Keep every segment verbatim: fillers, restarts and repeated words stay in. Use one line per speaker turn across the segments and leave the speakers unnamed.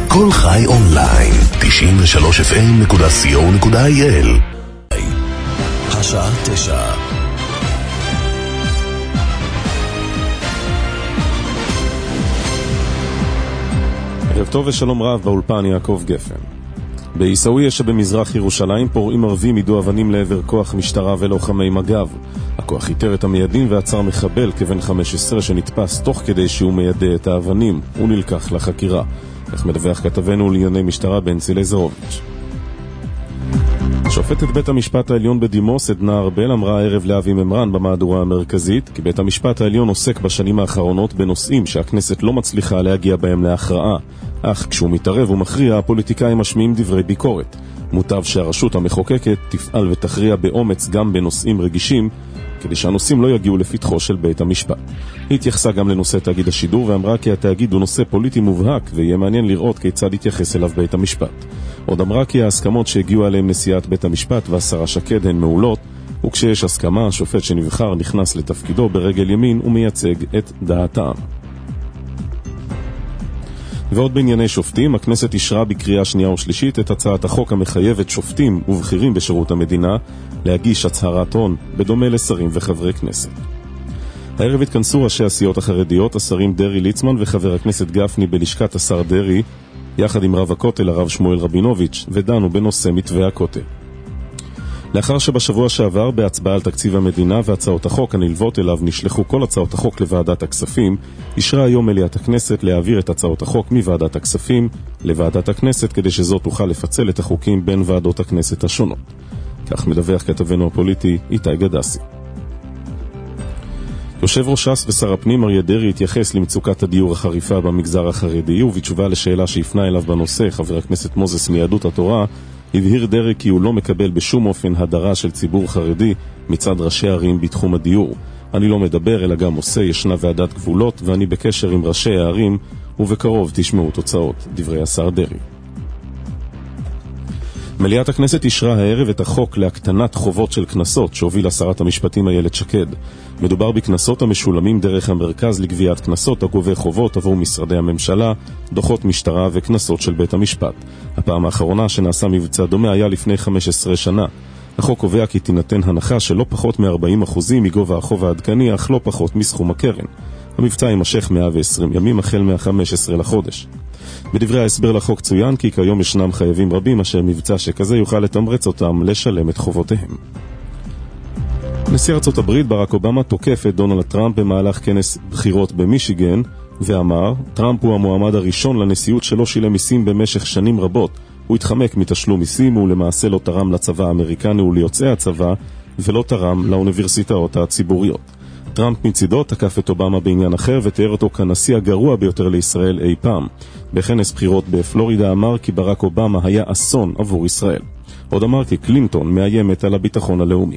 כל חי אונליין, תשעים ושלוש אף אם נקודה סי או נקודה איי אל. השעה תשע.
ערב טוב ושלום רב, באולפן יעקב גפן. בעיסאוויה שבמזרח ירושלים פורעים ערבים יידו אבנים לעבר כוח משטרה ולוחמי מג"ב. הכוח איתר את המיידים ועצר מחבל כבן חמש עשרה שנתפס תוך כדי שהוא מיידה את האבנים. הוא נלקח לחקירה. איך מדווח כתבנו לענייני משטרה בנצי לזרוביץ'. שופטת בית המשפט העליון בדימוס עדנה ארבל אמרה הערב לאבי ממרן במהדורה המרכזית כי בית המשפט העליון עוסק בשנים האחרונות בנושאים שהכנסת לא מצליחה להגיע בהם להכרעה, אך כשהוא מתערב ומכריע הפוליטיקאים משמיעים דברי ביקורת. מוטב שהרשות המחוקקת תפעל ותכריע באומץ גם בנושאים רגישים כדי שהנושאים לא יגיעו לפתחו של בית המשפט. היא התייחסה גם לנושא תאגיד השידור ואמרה כי התאגיד הוא נושא פוליטי מובהק ויהיה מעניין לראות כיצד יתייחס אליו בית המשפט. עוד אמרה כי ההסכמות שהגיעו עליהם נשיאת בית המשפט והשרה שקד הן מעולות, וכשיש הסכמה השופט שנבחר נכנס לתפקידו ברגל ימין ומייצג את דעת העם. ועוד בענייני שופטים, הכנסת אישרה בקריאה שנייה ושלישית את הצעת החוק המחייבת שופטים ובכירים בשירות המדינה להגיש הצהרת הון, בדומה לשרים וחברי כנסת. הערב התכנסו ראשי הסיעות החרדיות, השרים דרי ליצמן וחבר הכנסת גפני בלשכת השר דרי, יחד עם רב הכותל הרב שמואל רבינוביץ', ודנו בנושא מתווה הכותל. לאחר שבשבוע שעבר בהצבעה על תקציב המדינה והצעות החוק הנלוות אליו נשלחו כל הצעות החוק לוועדת הכספים, אישרה היום מליאת הכנסת להעביר את הצעות החוק מוועדת הכספים לוועדת הכנסת כדי שזאת תוכל לפצל את החוקים בין ועדות הכנסת השונות. כך מדווח כתבנו הפוליטי איתי גדסי. יושב ראש ש"ס ושר הפנים אריה דרעי התייחס למצוקת הדיור החריפה במגזר החרדי, ובתשובה לשאלה שהפנה אליו בנושא חבר הכנסת מוזס מיהדות התורה, הבהיר דרעי כי הוא לא מקבל בשום אופן הדרה של ציבור חרדי מצד ראשי הערים בתחום הדיור. אני לא מדבר אלא גם עושה, ישנה ועדת גבולות ואני בקשר עם ראשי הערים ובקרוב תשמעו תוצאות, דברי השר דרעי. מליאת הכנסת אישרה הערב את החוק להקטנת חובות של כנסות שהובילה שרת המשפטים איילת שקד. מדובר בכנסות המשולמים דרך המרכז לגביית כנסות הגובה חובות עבור משרדי הממשלה, דוחות משטרה וכנסות של בית המשפט. הפעם האחרונה שנעשה מבצע דומה היה לפני חמש עשרה שנה. החוק קובע כי תינתן הנחה של לא פחות מ-ארבעים אחוז מגובה החוב העדכני, אך לא פחות מסכום הקרן. המבצע יימשך מאה ועשרים ימים החל מה-חמישה עשר לחודש. בדברי ההסבר לחוק צוין כי כיום ישנם חייבים רבים אשר מבצע שכזה יוכל לתמרץ אותם לשלם את חובותיהם. נשיא ארצות הברית ברק אובמה תוקף את דונלד טראמפ במהלך כנס בחירות במישיגן ואמר, טראמפ הוא המועמד הראשון לנשיאות שלא שילם מיסים במשך שנים רבות. הוא התחמק מתשלום מיסים ולמעשה לא תרם לצבא האמריקני וליוצאי הצבא ולא תרם לאוניברסיטאות הציבוריות. טראמפ מצידו תקף את אובמה בעניין אחר ותיאר אותו כנשיא הגרוע ביותר לישראל אי פעם. בכנס בחירות בפלורידה אמר כי ברק אובמה היה אסון עבור ישראל. עוד אמר כי קלינטון מאיימת על הביטחון הלאומי.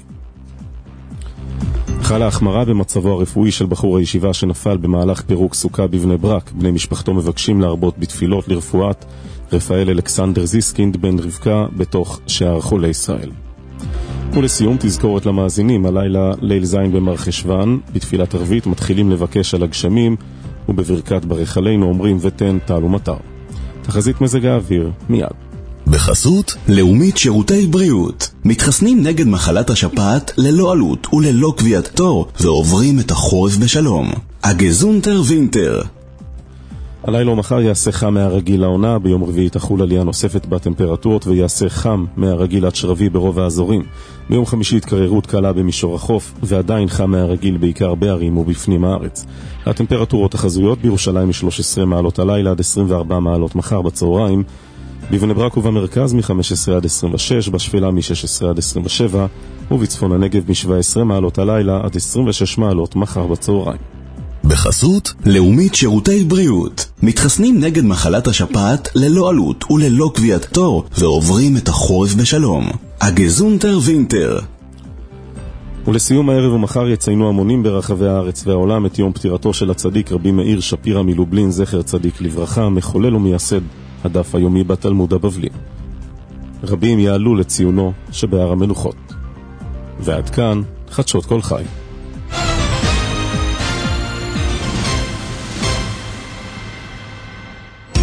חלה החמרה במצבו הרפואי של בחור הישיבה שנפל במהלך פירוק סוכה בבני ברק. בני משפחתו מבקשים להרבות בתפילות לרפואת רפאל אלכסנדר זיסקינד בן רבקה בתוך שער חולי ישראל. ולסיום תזכורת למאזינים, הלילה ליל זין במרחשוון, בתפילת ערבית מתחילים לבקש על הגשמים ובברכת ברך עלינו אומרים ותן טל ומטר. תחזית מזג האוויר מיד.
בחסות
לאומית שירותי בריאות, מתחסנים נגד מחלת השפעת ללא עלות וללא קביעת תור ועוברים את החורף בשלום. הגזונטר וינטר.
הלילה ומחר יעשה חם מהרגיל לעונה, ביום רביעי תחול עלייה נוספת בטמפרטורות ויעשה חם מהרגיל עד שרבי ברוב האזורים. ביום חמישי התקררות קלה במישור החוף ועדיין חם מהרגיל בעיקר בערים ובפנים הארץ. הטמפרטורות החזויות בירושלים מ-שלוש עשרה מעלות הלילה עד עשרים וארבע מעלות מחר בצהריים, בבני ברק ובמרכז מ-חמש עשרה עד עשרים ושש, בשפלה מ-שש עשרה עד עשרים ושבע ובצפון הנגב מ-שבע עשרה מעלות הלילה עד עשרים ושש מעלות מחר בצהריים.
בחסות
לאומית שירותי בריאות, מתחסנים נגד מחלת השפעת ללא עלות וללא קביעת תור ועוברים את החורף בשלום. הגזונטר וינטר.
ולסיום הערב ומחר יציינו המונים ברחבי הארץ והעולם את יום פטירתו של הצדיק רבי מאיר שפירא מלובלין, זכר צדיק לברכה, מחולל ומייסד הדף היומי בתלמוד הבבלי. רבים יעלו לציונו שבהר המנוחות. ועד כאן חדשות כל חי.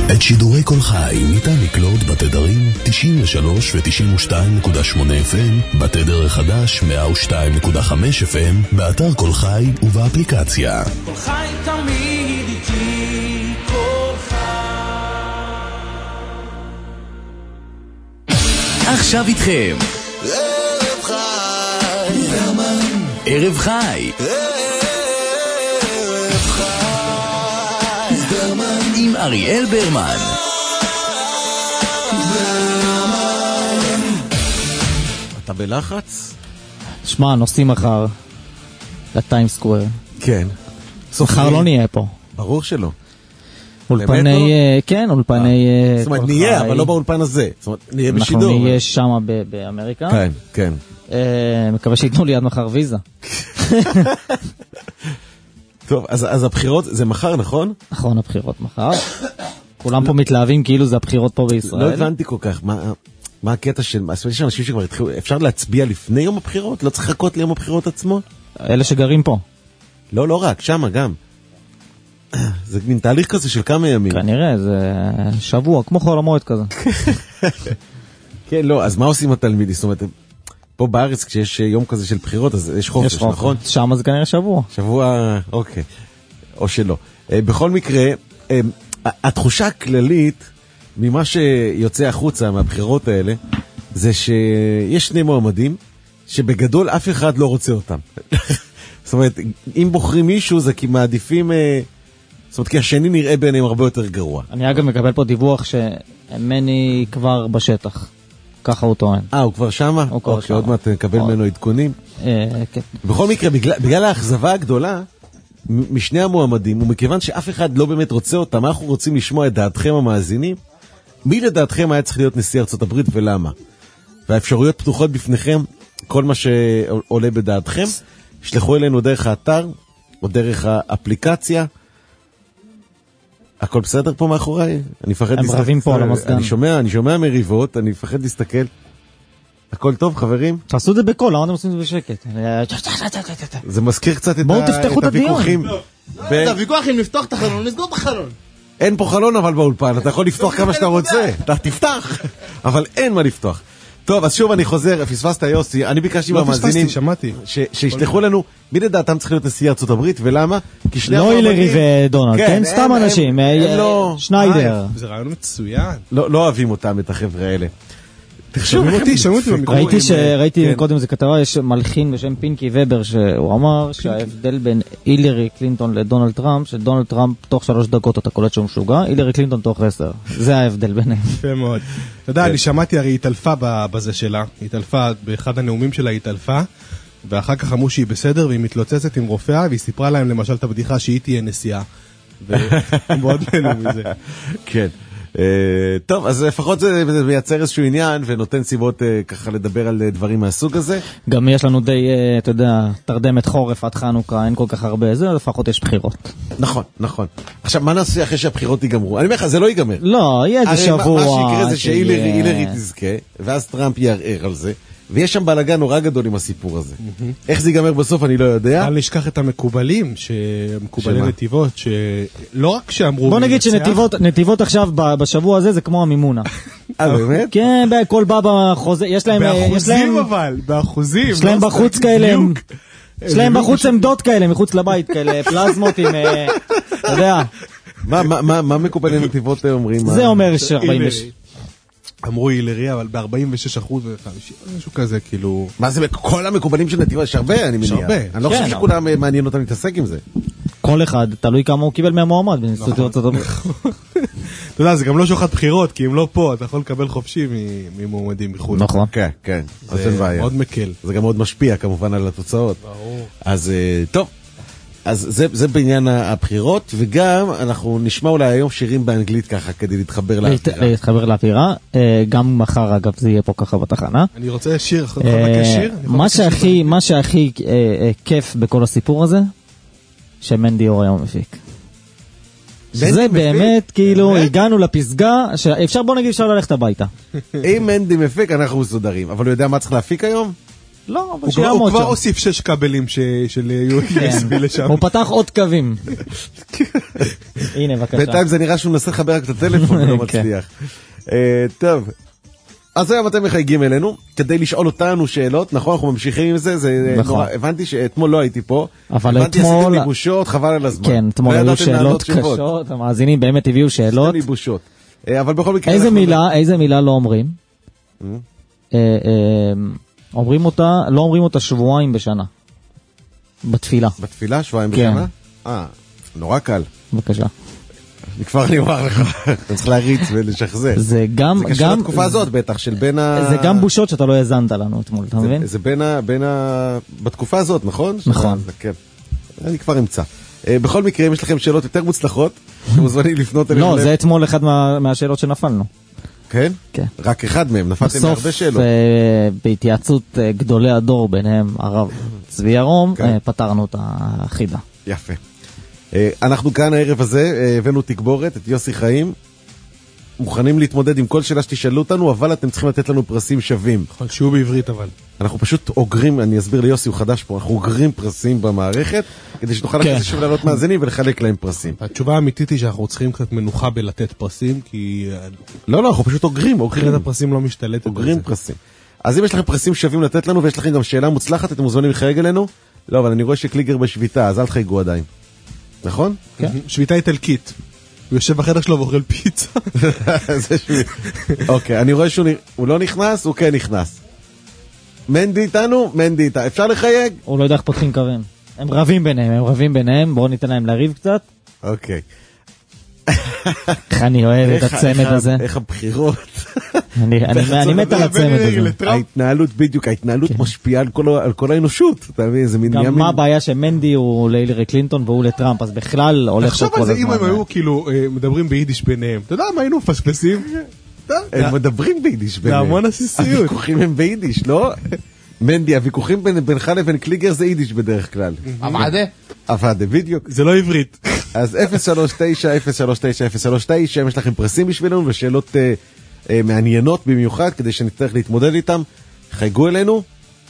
את שידורי כל חי ניתן לקלוט בתדרים תשעים ושלוש ו-תשעים ושתיים נקודה שמונה אף אם, בתדר החדש מאה ושתיים נקודה חמש אף אם, באתר כל חי ובאפליקציה.
כל חי תמיד איתי, כל חי.
עכשיו איתכם
ערב חי ברמן,
ערב חי
ערב חי ברמן,
עם אריאל ברמן.
אתה בלחץ?
שמע, נוסעים מחר לטיים סקוואר.
כן.
מחר לא נהיה פה.
ברור שלא.
אולפני, כן, אולפני...
זאת אומרת, נהיה, אבל לא באולפן הזה. זאת אומרת, נהיה בשידור.
אנחנו נהיה שם באמריקה.
כן, כן.
מקווה שיתנו לי עד מחר ויזה.
טוב, אז הבחירות זה מחר, נכון?
נכון, הבחירות מחר. כולם פה מתלהבים כאילו זה הבחירות פה בישראל.
לא הבנתי כל כך, מה הקטע של... יש אנשים שכבר התחילו... אפשר להצביע לפני יום הבחירות? לא צריך לחכות ליום הבחירות עצמו?
אלה שגרים פה.
לא, לא רק, שמה גם. זה מין תהליך כזה של כמה ימים.
כנראה, זה שבוע, כמו חול המועד כזה.
כן, לא, אז מה עושים התלמידים? זאת אומרת, פה בארץ כשיש יום כזה של בחירות, אז יש חופש, נכון?
שם זה כנראה שבוע.
שבוע, אוקיי. או שלא. בכל מקרה, התחושה הכללית ממה שיוצא החוצה מהבחירות האלה, זה שיש שני מועמדים שבגדול אף אחד לא רוצה אותם. זאת אומרת, אם בוחרים מישהו זה כי מעדיפים, זאת אומרת, כי השני נראה ביניהם הרבה יותר גרוע.
אני אגב מקבל פה דיווח שמני כבר בשטח. ככה הוא טוען.
אה, הוא כבר שמה?
הוא כבר שמה.
עוד מעט נקבל ממנו עדכונים.
כן.
בכל מקרה, בגלל האכזבה הגדולה, משני המועמדים, ומכיוון שאף אחד לא באמת רוצה אותם, אנחנו רוצים לשמוע את דעתכם המאזינים, מי לדעתכם היה צריך להיות נשיא ארצות הברית ולמה? והאפשרויות פתוחות בפניכם, כל מה שעולה בדעתכם, שלחו אלינו דרך האתר, או דרך האפליקציה. הכל בסדר פה מאחוריי? אני מפחד
הם רבים פה על המסגן.
אני שומע, אני שומע מריבות, אני מפחד להסתכל. הכל טוב, חברים?
תעשו את זה בקול, למה אתם עושים את זה בשקט?
זה מזכיר קצת את
בואו תפתחו את
הוויכוחים.
זה הוויכוח אם לפתוח את החלון, נסגור את החלון.
אין פה חלון אבל באולפן, אתה יכול לפתוח כמה שאתה רוצה, אתה תפתח, אבל אין מה לפתוח. טוב, אז שוב אני חוזר, פספסת יוסי, אני ביקשתי מהמאזינים שישלחו לנו מי לדעתם צריך להיות נשיא ארצות הברית ולמה?
לא הילרי ודונלד, כן? סתם אנשים, שניידר.
זה רעיון מצוין.
לא אוהבים אותם, את החבר'ה האלה.
שומעים אותי, שומעים אותי במקום.
ראיתי קודם איזה כתבה, יש מלחין בשם פינקי ובר, שהוא אמר שההבדל בין הילרי קלינטון לדונלד טראמפ, שדונלד טראמפ תוך שלוש דקות אתה קולט שהוא משוגע, הילרי קלינטון תוך עשר. זה ההבדל ביניהם.
יפה מאוד. אתה יודע, אני שמעתי, הרי היא התעלפה בזה שלה, היא התעלפה, באחד הנאומים שלה היא התעלפה, ואחר כך אמרו שהיא בסדר, והיא מתלוצצת עם רופאה, והיא סיפרה להם למשל את הבדיחה שהיא תהיה נשיאה. ומאוד נהנו מזה. כן.
טוב, אז לפחות זה מייצר איזשהו עניין ונותן סיבות ככה לדבר על דברים מהסוג הזה.
גם יש לנו די, אתה יודע, תרדמת חורף עד חנוכה, אין כל כך הרבה, זה לפחות יש בחירות.
נכון, נכון. עכשיו, מה נעשה אחרי שהבחירות ייגמרו? אני אומר לך, זה לא ייגמר.
לא, יהיה איזה שבוע.
מה שיקרה זה שהילרי תזכה, ואז טראמפ יערער על זה. ויש שם בלגן נורא גדול עם הסיפור הזה. איך זה ייגמר בסוף אני לא יודע.
אל נשכח את המקובלים, שמקובלי נתיבות, שלא רק שאמרו...
בוא נגיד שנתיבות עכשיו בשבוע הזה זה כמו המימונה.
אה, באמת?
כן, כל בא בחוזה, יש להם...
באחוזים אבל, באחוזים.
יש להם בחוץ כאלה... יש להם בחוץ עמדות כאלה, מחוץ לבית כאלה, פלזמות עם... אתה יודע.
מה מקובלי נתיבות אומרים?
זה אומר ש-ארבעים ושש.
אמרו הילרי, אבל ב-ארבעים ושש אחוז ו-חמישים, משהו כזה, כאילו...
מה זה, כל המקובלים של נתיבה, יש הרבה, אני מניח. יש הרבה. אני לא חושב שכולם מעניין אותם להתעסק עם זה.
כל אחד, תלוי כמה הוא קיבל מהמועמד, בנשיאות ארצות הברית.
אתה יודע, זה גם לא שוחד בחירות, כי אם לא פה, אתה יכול לקבל חופשי ממועמדים בחו"ל.
נכון.
כן, כן.
זה מאוד מקל.
זה גם מאוד משפיע, כמובן, על התוצאות.
ברור.
אז, טוב. אז זה, זה בעניין הבחירות, וגם אנחנו נשמע אולי היום שירים באנגלית ככה, כדי להתחבר לאווירה.
להתחבר לאווירה, גם מחר אגב זה יהיה פה ככה בתחנה.
אני רוצה שיר, אתה יכול לבקש שיר?
מה שהכי, מה שהכי כיף בכל הסיפור הזה, שמנדי אור היום מפיק. זה באמת, כאילו, הגענו לפסגה, אפשר, בוא נגיד, אפשר ללכת הביתה.
אם מנדי מפיק, אנחנו מסודרים, אבל הוא יודע מה צריך להפיק היום?
לא, אבל
הוא כבר- הוא
שיעמוד
כבר
שם.
הוסיף שש כבלים ש- של יו אס בי לשם.
הוא פתח עוד קווים. הנה, בבקשה.
בינתיים זה נראה שהוא מנסה לחבר רק את הטלפון ולא
כן.
מצליח. אה, טוב, אז היום אתם מחייגים אלינו כדי לשאול אותנו שאלות, נכון? אנחנו ממשיכים עם זה, זה
נכון.
נורא, הבנתי שאתמול לא הייתי פה,
אבל
הבנתי
אתמול-
עשיתם לי בושות, חבל על הזמן.
כן, אתמול
לא
היו
ידעתם לענות
שאלות
תשובות.
קשות, המאזינים באמת הביאו שאלות.
עשיתם לי בושות. אה, אבל בכל מקרה...
איזה
אנחנו-
מילה, איזה מילה לא אומרים? אה, אה, אומרים אותה, לא אומרים אותה שבועיים בשנה. בתפילה.
בתפילה, שבועיים
כן.
בשנה? אה, נורא קל.
בבקשה.
אני כבר אני אומר לך, אתה צריך להריץ ולשחזר.
זה גם,
זה קשור
גם,
לתקופה הזאת בטח, של בין ה...
זה גם בושות שאתה לא האזנת לנו אתמול, אתה מבין?
זה, זה בין ה... בין ה... בתקופה הזאת, נכון?
נכון.
שזה, כן. אני כבר אמצא. Uh, בכל מקרה, אם יש לכם שאלות יותר מוצלחות, אתם מוזמנים לפנות אלינו.
לא, זה אתמול אחד מה- מהשאלות שנפלנו.
כן?
כן.
רק אחד מהם, נפלתם
בסוף,
מהרבה שאלות.
אה, בהתייעצות אה, גדולי הדור, ביניהם הרב צבי ירום,
כן.
אה, פתרנו את החידה.
יפה. Uh, אנחנו כאן הערב הזה, uh, הבאנו תגבורת, את יוסי חיים. מוכנים להתמודד עם כל שאלה שתשאלו אותנו, אבל אתם צריכים לתת לנו פרסים שווים.
נכון, שהוא בעברית אבל.
אנחנו פשוט אוגרים, אני אסביר ליוסי, הוא חדש פה, אנחנו אוגרים פרסים במערכת, כדי שנוכל
כן.
אחרי זה שוב לעלות מאזינים ולחלק להם פרסים.
התשובה האמיתית היא שאנחנו צריכים קצת מנוחה בלתת פרסים, כי
לא, לא, אנחנו פשוט אוגרים,
אחרת
אוגרים,
הפרסים לא משתלטת על
אוגרים
זה.
פרסים. אז אם יש לכם פרסים שווים לתת לנו, ויש לכם גם שאלה מוצלחת, אתם מוזמנים לחייג אלינו? לא, אבל אני רואה שקליגר בשביתה, אז אל תחייגו עדיין. נכון?
כן. שביתה איטלקית. הוא יושב בחדר שלו ואוכל פיצה.
זה שביט. אוקיי, אני רואה שהוא נ- הוא לא נכנס, הוא כן נכנס. מנדי איתנו? מנדי איתה. אפשר לחייג?
הוא לא יודע איך פותחים קווים. הם רבים ביניהם, הם רבים ביניהם, בואו ניתן להם לריב קצת.
אוקיי.
איך אני אוהב את
איך-
הצמד
איך ה-
הזה.
איך הבחירות.
אני אני- אני מת על הצמד הזה.
ההתנהלות, בדיוק, ההתנהלות משפיעה על כל ה- על כל האנושות. אתה מבין, זה מין
גם
ימין.
מה הבעיה שמנדי הוא להילרי קלינטון והוא לטראמפ, אז בכלל הולך פה
תחשוב
כל
על זה
הזמן.
אם הם היו כאילו אה, מדברים ביידיש ביניהם. אתה יודע מה היינו מפספסים? אתה יודע,
הם מדברים ביידיש ביניהם.
המון עסיסיות.
הוויכוחים הם ביידיש, לא? מנדי, הוויכוחים בין- בינך לבין קליגר זה יידיש בדרך כלל.
עבדה?
עבדה, בדיוק.
זה לא עברית.
אז אפס שלוש תשע אפס שלוש תשע אפס שלוש תשע, אם יש לכם פרסים בשבילנו ושאלות אה, אה, מעניינות במיוחד, כדי שנצטרך להתמודד איתם, חייגו אלינו.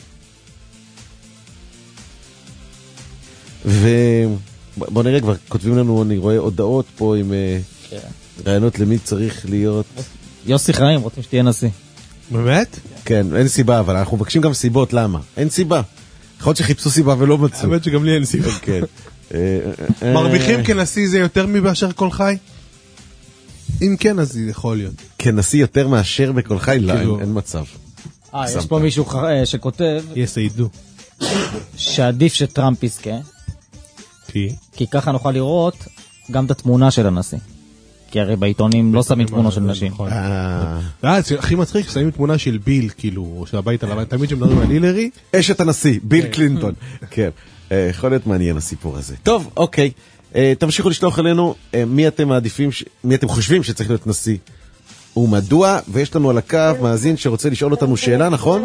ובוא נראה, כבר כותבים לנו, אני רואה הודעות פה עם אה, רעיונות למי צריך להיות.
יוסי חיים, רוצים שתהיה נשיא.
באמת?
כן, אין סיבה, אבל אנחנו מבקשים גם סיבות, למה? אין סיבה. יכול להיות שחיפשו סיבה ולא מצאו.
האמת שגם לי אין סיבה.
כן. אה, אה,
מרוויחים כנשיא זה יותר מבאשר כל חי? אם כן, אז זה יכול להיות.
כנשיא יותר מאשר בכל חי? לא, אין-
כאילו-
אין מצב.
אה, יש פה מישהו ח- אה, שכותב
יס, ידעו.
שעדיף שטראמפ יזכה,
כי?
כי ככה נוכל לראות גם את התמונה של הנשיא. כי הרי בעיתונים לא שמים תמונות של נשים.
נכון.
אה,
אה, זה הכי מצחיק ששמים תמונה של ביל, כאילו, או של הבית הלבן, תמיד שמדברים על הילרי,
אשת הנשיא, ביל קלינטון. כן, אה, יכול להיות מעניין הסיפור הזה. טוב, אוקיי. אה, תמשיכו לשלוח אלינו אה, מי אתם מעדיפים, ש- מי אתם חושבים שצריך להיות נשיא ומדוע, ויש לנו על הקו מאזין שרוצה לשאול אותנו שאלה, נכון?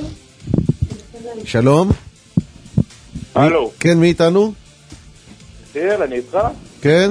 שלום.
הלו,
כן, מי איתנו?
סיאל, אני איתך?
כן?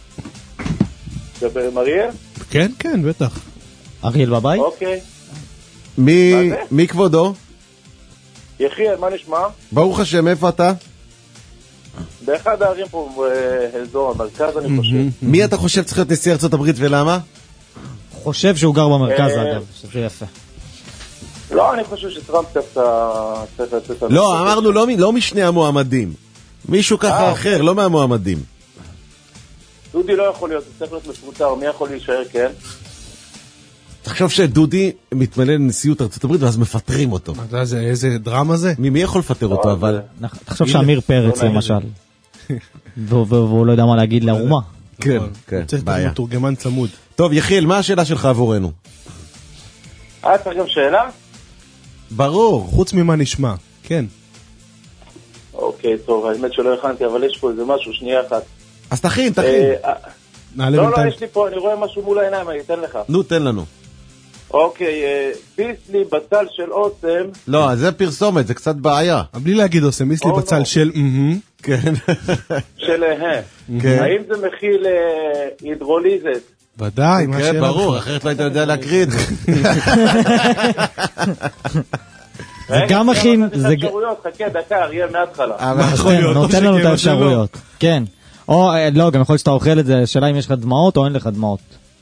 דבר עם אריאל?
כן, כן, בטח.
אריאל בבית?
אוקיי.
מי,
מה זה?
מי כבודו?
יחיאל, מה נשמע?
ברוך השם, איפה אתה?
באחד הערים פה באזור המרכז, אני חושב.
מי אתה חושב צריך להיות נשיא ארצות הברית ולמה?
חושב שהוא גר במרכז
אה,
אגב, שזה יפה.
לא, אני חושב שטראמפ דווקא צריך לצאת... על-
לא, אמרנו לא, מ- לא משני המועמדים. מישהו ככה
אה,
אחר, לא מהמועמדים.
דודי לא יכול להיות, הוא צריך להיות מפוטר, מי יכול להישאר, כן?
תחשוב שדודי מתמלא לנשיאות ארצות הברית ואז מפטרים אותו.
אתה יודע איזה- איזה דרמה זה?
מי מי יכול לפטר אותו, אבל...
נח- תחשוב שעמיר פרץ
נעים
למשל. והוא והוא לא יודע מה להגיד לאומה.
כן, כן,
צריך
בעיה.
מתורגמן צמוד.
טוב, יחיאל, מה השאלה שלך עבורנו?
אה, צריך גם שאלה?
ברור.
חוץ ממה נשמע. כן.
אוקיי, טוב, האמת שלא הכנתי, אבל יש פה איזה משהו, שנייה אחת.
אז תכין, תכין.
אה, אה,
נעלה
לא, לא,
בינתיים.
יש לי פה, אני רואה משהו מול העיניים, אני אתן לך.
נו, תן לנו.
אוקיי, אה, ביסלי בצל של אוסם,
לא, זה פרסומת, זה קצת בעיה.
בלי להגיד עושה, מיסלי
או,
בצל
לא.
של מהמם.
כן.
של אה,
כן.
האם זה מכיל אה, הידרוליזת?
ודאי, מה
כן,
השאלה
ברור,
לך?
אחרת לא היית יודע להקריא את זה.
זה גם מכין,
זה אפשרויות, חכה דקה, אריאל מההתחלה.
כן, נותן לנו את האפשרויות. כן. או, לא, גם יכול להיות שאתה אוכל את זה, השאלה אם יש לך דמעות או אין לך דמעות.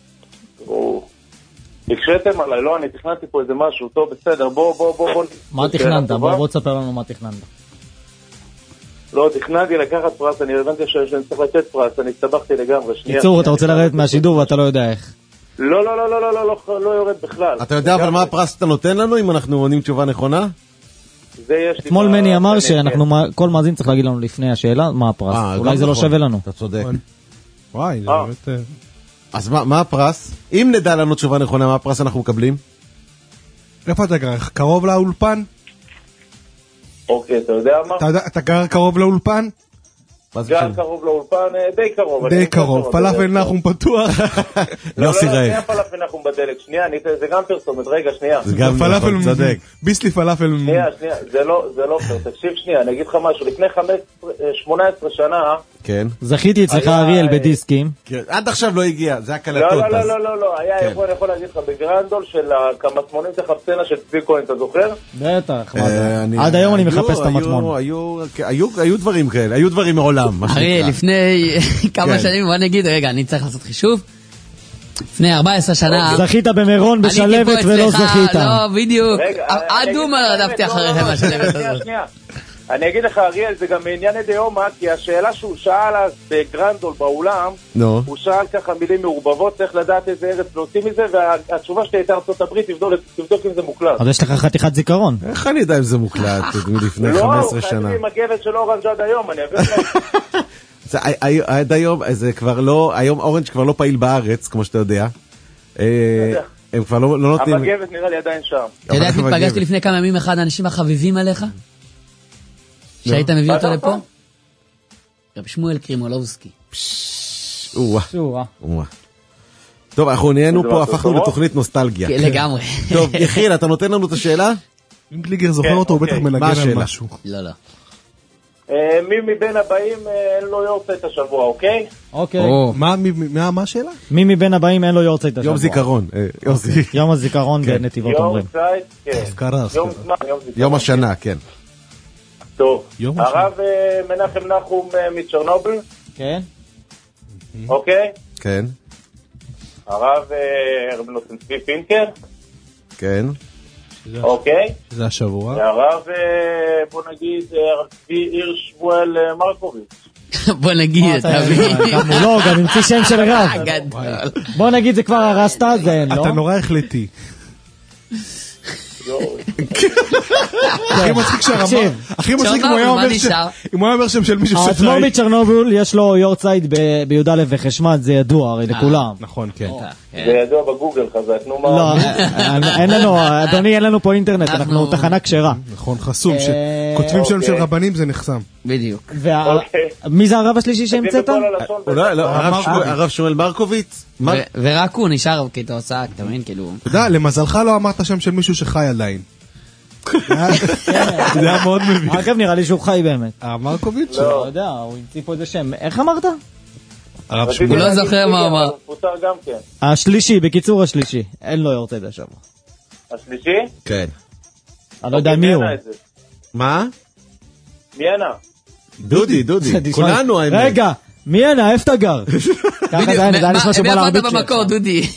הקשתם עליי, לא, אני תכננתי פה איזה משהו, טוב, בסדר, בוא, בוא, בוא, בוא.
מה תכננת? בוא תספר לנו מה תכננת.
לא, תכננתי לקחת פרס, אני הבנתי שאני צריך לתת פרס, אני הסתבכתי לגמרי.
קיצור, אתה רוצה לרדת מהשידור ואתה לא יודע איך.
לא, לא, לא, לא, לא, לא, לא יורד בכלל.
אתה יודע אבל מה הפרס שאתה נותן לנו אם אנחנו עונים תשובה נכונה?
אתמול מני אמר שכל מאזין צריך להגיד לנו לפני השאלה מה הפרס, אולי זה לא שווה לנו.
אתה צודק.
וואי, זה באמת...
אז מה הפרס? אם נדע לנו תשובה נכונה, מה הפרס אנחנו מקבלים?
איפה אתה גר? קרוב לאולפן?
אוקיי, אתה יודע מה?
אתה גר קרוב לאולפן?
גר קרוב לאולפן, די קרוב.
די קרוב, פלאפל נחום פתוח.
לא סירב.
שנייה פלאפל נחום בדלק, שנייה, זה גם פרסומת, רגע, שנייה.
זה גם פלאפל צודק.
ביסלי פלאפל...
שנייה, שנייה, זה לא פרסומת, תקשיב שנייה, אני אגיד לך משהו, לפני שמונה עשרה שנה...
כן.
זכיתי אצלך אריאל בדיסקים.
עד עכשיו לא הגיע, זה הקלטות.
לא, לא, לא, לא, לא, היה אירוע, אני יכול להגיד לך, בגרנדול של כמה שמונים תחפצנה של צבי כהן, אתה זוכר?
בטח, עד היום אני מחפש את המטמון.
היו דברים כאלה, היו דברים מעולם.
אריאל, לפני כמה שנים, בוא נגיד, רגע, אני צריך לעשות חישוב. לפני ארבע עשרה שנה...
זכית במרון בשלבת ולא זכית.
לא, בדיוק. עד דומה רדפתי אחריכם השלבת הזאת.
אני אגיד לך, אריאל, זה גם מעניין דיומה, כי השאלה שהוא שאל אז בגרנדול באולם, הוא שאל ככה מילים מעורבבות, צריך לדעת איזה ארץ להוציא מזה, והתשובה שלי הייתה ארצות הברית, תבדוק אם זה מוקלט.
אז יש לך חתיכת זיכרון.
איך אני יודע אם זה מוקלט מלפני חמש עשרה שנה?
לא, הוא חייב עם הגבת של אורנג' עד היום, אני אביא לך.
עד היום, זה כבר לא, היום אורנג' כבר לא פעיל בארץ, כמו שאתה יודע. הם כבר לא נותנים...
המגבת נראה לי עדיין שם.
אתה יודע, פגשתי לפני כמה ימים אחד האנשים החביבים עליך? שהיית מביא אותו לפה? רב שמואל קרימולובסקי.
טוב, אנחנו נהיינו פה, הפכנו לתוכנית נוסטלגיה.
לגמרי.
טוב, יחיל, אתה נותן לנו את השאלה?
אם גליגר זוכר אותו, הוא בטח מנגן על משהו.
לא, לא.
מי מבין הבאים אין לו יורצייט השבוע, אוקיי?
אוקיי.
מה השאלה?
מי מבין הבאים אין לו יורצייט השבוע?
יום זיכרון.
יום הזיכרון בנתיבות אומרים.
יורצייט, כן.
יום השנה, כן.
טוב, הרב מנחם נחום מצ'רנובל.
כן.
אוקיי?
כן.
הרב רבנותם צבי פינקר.
כן.
אוקיי.
זה השבוע.
הרב, בוא נגיד, הרב צבי הירש שמואל מרקוביץ'.
בוא נגיד, אתה מבין.
לא, גם נמציא שם של רב. בוא נגיד, זה כבר הרסת, זה אין, לא?
אתה נורא החלטי. הכי מצחיק שהרמה, הכי מצחיק אם הוא היה אומר שם של מישהו שחי.
האדמו"ר מצ'רנובל יש לו יורצייט בי"א וחשמט, זה ידוע הרי לכולם.
נכון, כן.
זה ידוע בגוגל חזק, נו מה?
לא, אין לנו, אדוני, אין לנו פה אינטרנט, אנחנו תחנה כשרה.
נכון, חסום, כותבים שם של רבנים זה נחסם.
בדיוק.
מי זה הרב השלישי שהמצאת?
הרב שמואל מרקוביץ.
ורק הוא נשאר כתוצאה, אתה מבין, כאילו...
אתה יודע, למזלך לא אמרת שם של מישהו שחי עדיין. זה היה מאוד מבין.
אגב, נראה לי שהוא חי באמת.
הרב מרקוביץ'?
לא יודע, הוא המציא פה איזה שם. איך אמרת?
הוא לא זוכר מה אמר.
השלישי, בקיצור השלישי. אין לו יורצייט השבוע.
השלישי?
כן.
אני לא יודע מי הוא.
מה?
מי ענה?
דודי, דודי. כולנו האמת.
רגע, מי ענה? איפה אתה גר? ככה זה היה, זה היה נשמע שבא להרביץ לי.
במקור, דודי.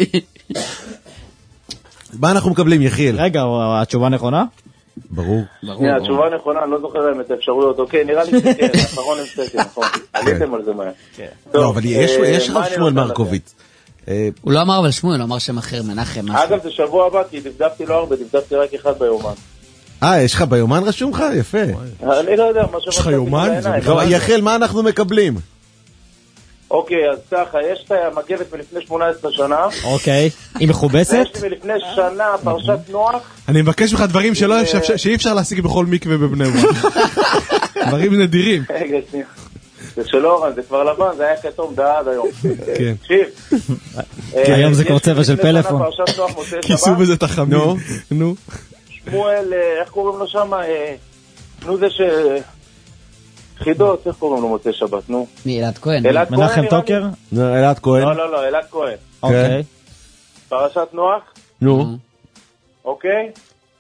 מה אנחנו מקבלים, יחיל?
רגע, התשובה נכונה?
ברור.
התשובה נכונה, אני לא זוכר להם את האפשרויות. אוקיי, נראה לי שכן, האחרון הם שתקי, נכון. עליתם על זה מהר.
לא, אבל יש רב שמואל מרקוביץ.
הוא לא אמר אבל שמואל, הוא אמר שם אחר, מנחם.
אגב, זה שבוע הבא, כי דפדפתי לא הרבה, דפדפתי רק אחד ביומן.
אה, יש לך ביומן רשום לך? יפה.
אני לא יודע, מה
יש לך יומן?
יחיל, מה אנחנו מקבלים?
אוקיי, אז ככה, יש את המגבת מלפני שמונה עשרה שנה.
אוקיי, היא מכובסת?
יש לי מלפני שנה, פרשת נוח.
אני מבקש ממך דברים שאי אפשר להשיג בכל מקווה בבני ברק. דברים נדירים.
רגע, שנייה. זה של אורן, זה כבר לבן, זה היה כתום דעה עד היום.
כן.
תקשיב.
כי היום זה כבר צבע של פלאפון.
כיסו בזה תחמים. נו.
שמואל, איך קוראים לו שם? נו זה ש... חידות, איך קוראים לו מוצא שבת, נו?
מי, אלעד כהן?
מנחם טוקר?
אלעד כהן.
לא, לא, לא, אלעד כהן.
אוקיי.
פרשת נוח?
נו.
אוקיי.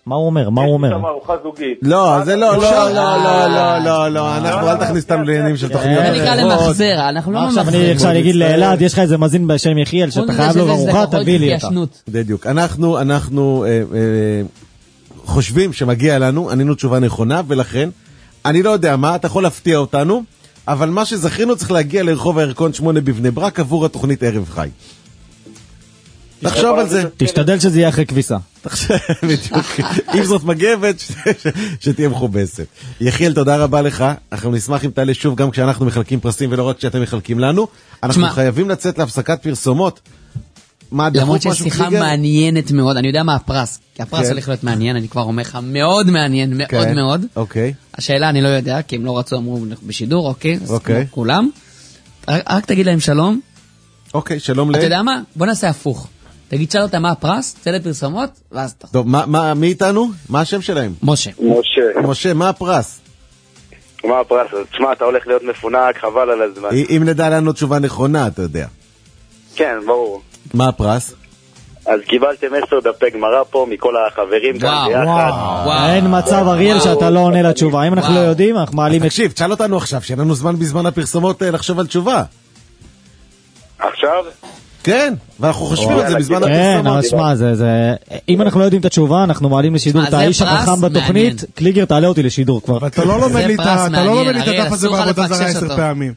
מה הוא אומר? מה הוא אומר?
יש שם ארוחה זוגית.
לא, זה לא, לא, לא, לא, לא, לא, לא, אנחנו אל תכניס אותם לעניינים של תוכניות.
זה נקרא למחזר, אנחנו לא
עכשיו
ממחזר.
אני עכשיו אני אגיד לאלעד, יש לך איזה מזין בשם יחיאל, שאתה חייב לו ארוחה, תביא לי אותה.
בדיוק. אנחנו, אנחנו חושבים שמגיע לנו, ענינו תשובה נכונה, ולכן, אני לא יודע מה, אתה יכול להפתיע אותנו, אבל מה שזכינו צריך להגיע לרחוב הירקון שמונה בבני ברק עבור התוכנית ערב חי. תחשוב על זה.
תשתדל שזה יהיה אחרי כביסה.
בדיוק. אם זאת מגבת, שתהיה מכובסת. יחיאל, תודה רבה לך. אנחנו נשמח אם תעלה שוב גם כשאנחנו מחלקים פרסים ולא רק כשאתם מחלקים לנו. אנחנו חייבים לצאת להפסקת פרסומות.
למרות ששיחה מעניינת מאוד, אני יודע מה הפרס, כי הפרס הולך להיות מעניין, אני כבר אומר לך, מאוד מעניין, מאוד מאוד.
אוקיי.
השאלה אני לא יודע, כי הם לא רצו, אמרו בשידור, אוקיי, אז כולם. רק תגיד להם שלום.
אוקיי, שלום ל...
אתה יודע מה? בוא נעשה הפוך. תגיד שאל אותם מה הפרס, צא לפרסומות, ואז תחזור.
טוב, מי איתנו? מה השם שלהם?
משה.
משה.
משה, מה הפרס?
מה הפרס? תשמע, אתה הולך להיות מפונק, חבל על הזמן.
אם נדע לנו תשובה נכונה, אתה יודע.
כן, ברור.
מה הפרס?
אז קיבלתם עשר דפי גמרא פה מכל החברים כאן ביחד.
אין מצב, אריאל, שאתה לא עונה לתשובה. אם אנחנו לא יודעים, אנחנו מעלים...
תקשיב, תשאל אותנו עכשיו, שאין לנו זמן בזמן הפרסומות לחשוב על תשובה.
עכשיו?
כן, ואנחנו חושבים על זה בזמן הפרסומות.
כן, אבל שמע, זה... אם אנחנו לא יודעים את התשובה, אנחנו מעלים לשידור את האיש החכם בתוכנית, קליגר, תעלה אותי לשידור כבר.
אתה לא לומד לי את הדף הזה בעבודה זרה עשר פעמים.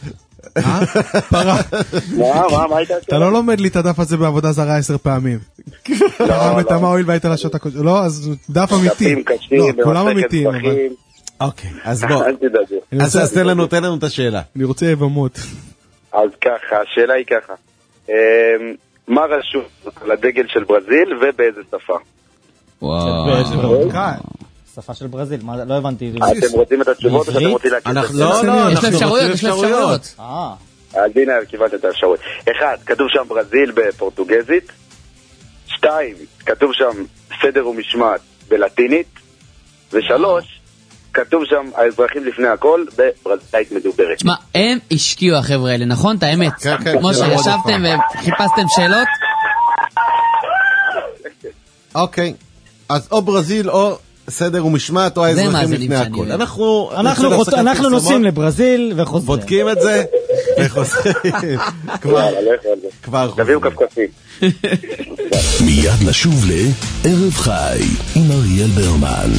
פרה.
מה, מה הייתה?
אתה לא לומד לי את הדף הזה בעבודה זרה עשר פעמים. לא, לא. מה הועיל והיית לשעות הקודם? לא, אז דף אמיתי.
דפים קשים,
כולם אמיתיים.
אוקיי, אז בוא. אז תן לנו, תן לנו את השאלה.
אני רוצה יבמות.
אז ככה, השאלה היא ככה. מה רשום על הדגל של ברזיל ובאיזה שפה?
וואו. שפה של ברזיל, לא הבנתי.
אתם רוצים את התשובות או שאתם רוצים להכיר את
התשובות? לא, לא,
יש אפשרויות, יש אפשרויות.
אז הנה, קיבלת את האפשרויות. אחד, כתוב שם ברזיל בפורטוגזית. שתיים, כתוב שם סדר ומשמעת בלטינית. ושלוש, כתוב שם האזרחים לפני הכל בברזילאית מדוברת.
תשמע, הם השקיעו החבר'ה האלה, נכון? את האמת. כמו שישבתם וחיפשתם שאלות.
אוקיי, אז או ברזיל או סדר ומשמעת או האזרחים לפני הכל.
אנחנו נוסעים לברזיל וחוזרים.
בודקים את זה וחוזרים. כבר
תביאו כפכפים.
מיד נשוב לערב חי עם אריאל ברמן.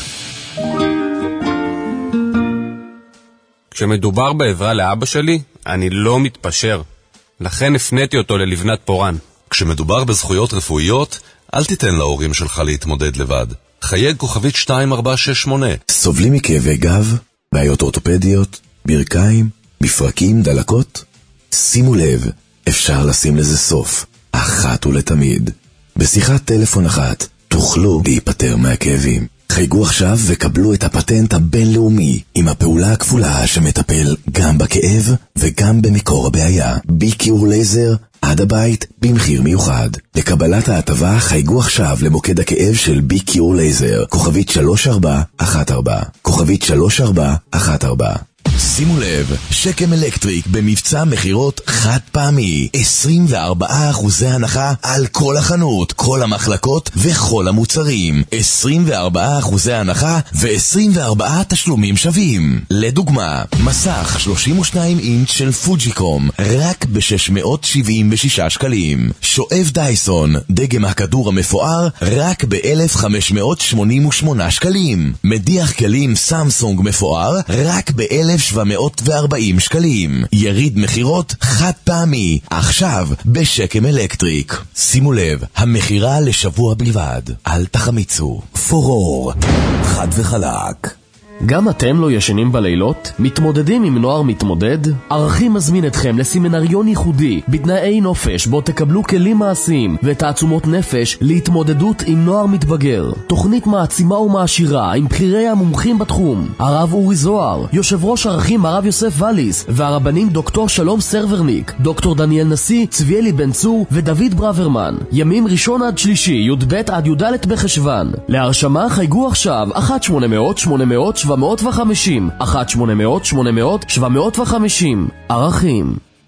כשמדובר בעזרה לאבא שלי, אני לא מתפשר. לכן הפניתי אותו ללבנת פורן.
כשמדובר בזכויות רפואיות, אל תיתן להורים שלך להתמודד לבד. חייג כוכבית שתיים ארבע שש שמונה.
סובלים מכאבי גב, בעיות אורתופדיות, ברכיים, מפרקים, דלקות? שימו לב, אפשר לשים לזה סוף, אחת ולתמיד. בשיחת טלפון אחת תוכלו להיפטר מהכאבים. חייגו עכשיו וקבלו את הפטנט הבינלאומי עם הפעולה הכפולה שמטפל גם בכאב וגם במקור הבעיה. בי-קיור לייזר עד הבית במחיר מיוחד. לקבלת ההטבה חייגו עכשיו למוקד הכאב של בי-קיור לייזר, כוכבית שלוש ארבע אחת ארבע, כוכבית שלוש ארבע אחת ארבע. שימו לב, שקם אלקטריק במבצע מחירות חד פעמי, עשרים וארבעה אחוזי הנחה על כל החנות, כל המחלקות וכל המוצרים. עשרים וארבעה אחוזי הנחה ו-עשרים וארבעה תשלומים שווים. לדוגמה, מסך שלושים ושניים אינץ' של פוג'יקום רק ב-שש מאות שבעים ושישה שקלים. שואב דייסון, דגם הכדור המפואר, רק ב-אלף חמש מאות שמונים ושמונה שקלים. מדיח כלים סמסונג מפואר רק ב-אלף שבע מאות וארבעים שקלים. יריד מחירות חד פעמי, עכשיו בשקם אלקטריק. שימו לב, המחירה לשבוע בלבד. אל תחמיצו. פורור, חד וחלק.
גם אתם לא ישנים בלילות? מתמודדים עם נוער מתמודד? ערכים מזמין אתכם לסמינריון ייחודי בתנאי נופש בו תקבלו כלים מעשיים ותעצומות נפש להתמודדות עם נוער מתבגר. תוכנית מעצימה ומעשירה עם בחירי המומחים בתחום, הרב אורי זוהר, יושב ראש ערכים הרב יוסף וליס והרבנים דוקטור שלום סרברניק, דוקטור דניאל נשיא, צביאלי בן צור ודוד ברוורמן. ימים ראשון עד שלישי, י"ב עד י"ד בחשוון. להרשמה חייגו עכשיו אחת שמונה מאות שמונה מאות שבע מאות וחמישים, אחת שמונה מאות שמונה מאות שבע מאות וחמישים. ערכים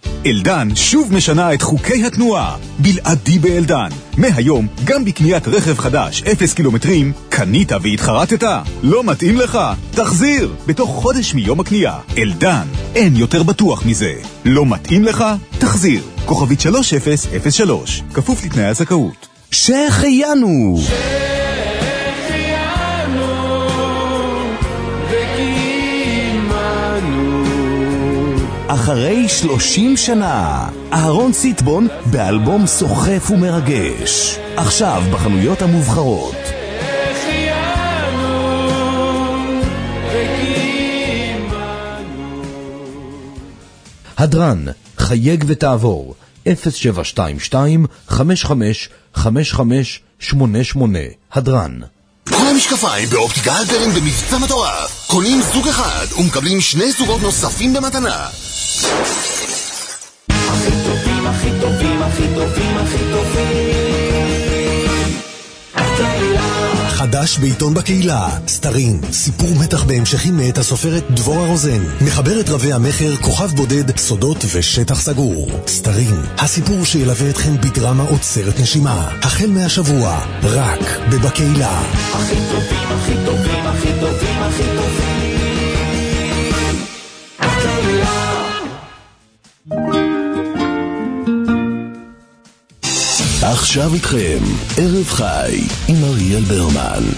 אלדן שוב משנה את חוקי התנועה. בלעדי באלדן. מהיום, גם בקניית רכב חדש, אפס קילומטרים, קנית והתחרטת? לא מתאים לך? תחזיר! בתוך חודש מיום הקנייה. אלדן, אין יותר בטוח מזה. לא מתאים לך? תחזיר. כוכבית שלוש אפס אפס שלוש. כפוף לתנאי הזכאות.
שהחיינו! אחרי שלושים שנה, אהרון סיטבון באלבום סוחף ומרגש. עכשיו בחנויות המובחרות. הדרן, חייג ותעבור, אפס שבע שתיים שתיים חמש חמש חמש חמש שמונה שמונה. הדרן.
כל המשקפיים באופטיקה הלפרין במבצע מטורף. קונים זוג אחד ומקבלים שני זוגות נוספים במתנה.
הכי טובים, הכי טובים, הכי טובים, הכי טובים.
חדש בעיתון בקהילה, סתרים, סיפור מתח בהמשכים מאת הסופרת דבורה רוזן, מחברת רבי המחר, כוכב בודד, סודות ושטח סגור. סתרים, הסיפור שילווה אתכם בדרמה עוצרת נשימה, החל מהשבוע, רק בבקהילה.
הכי טובים, הכי טובים, הכי טובים, הכי טובים. הקהילה.
עכשיו איתכם, ערב חי עם אריאל ברמן.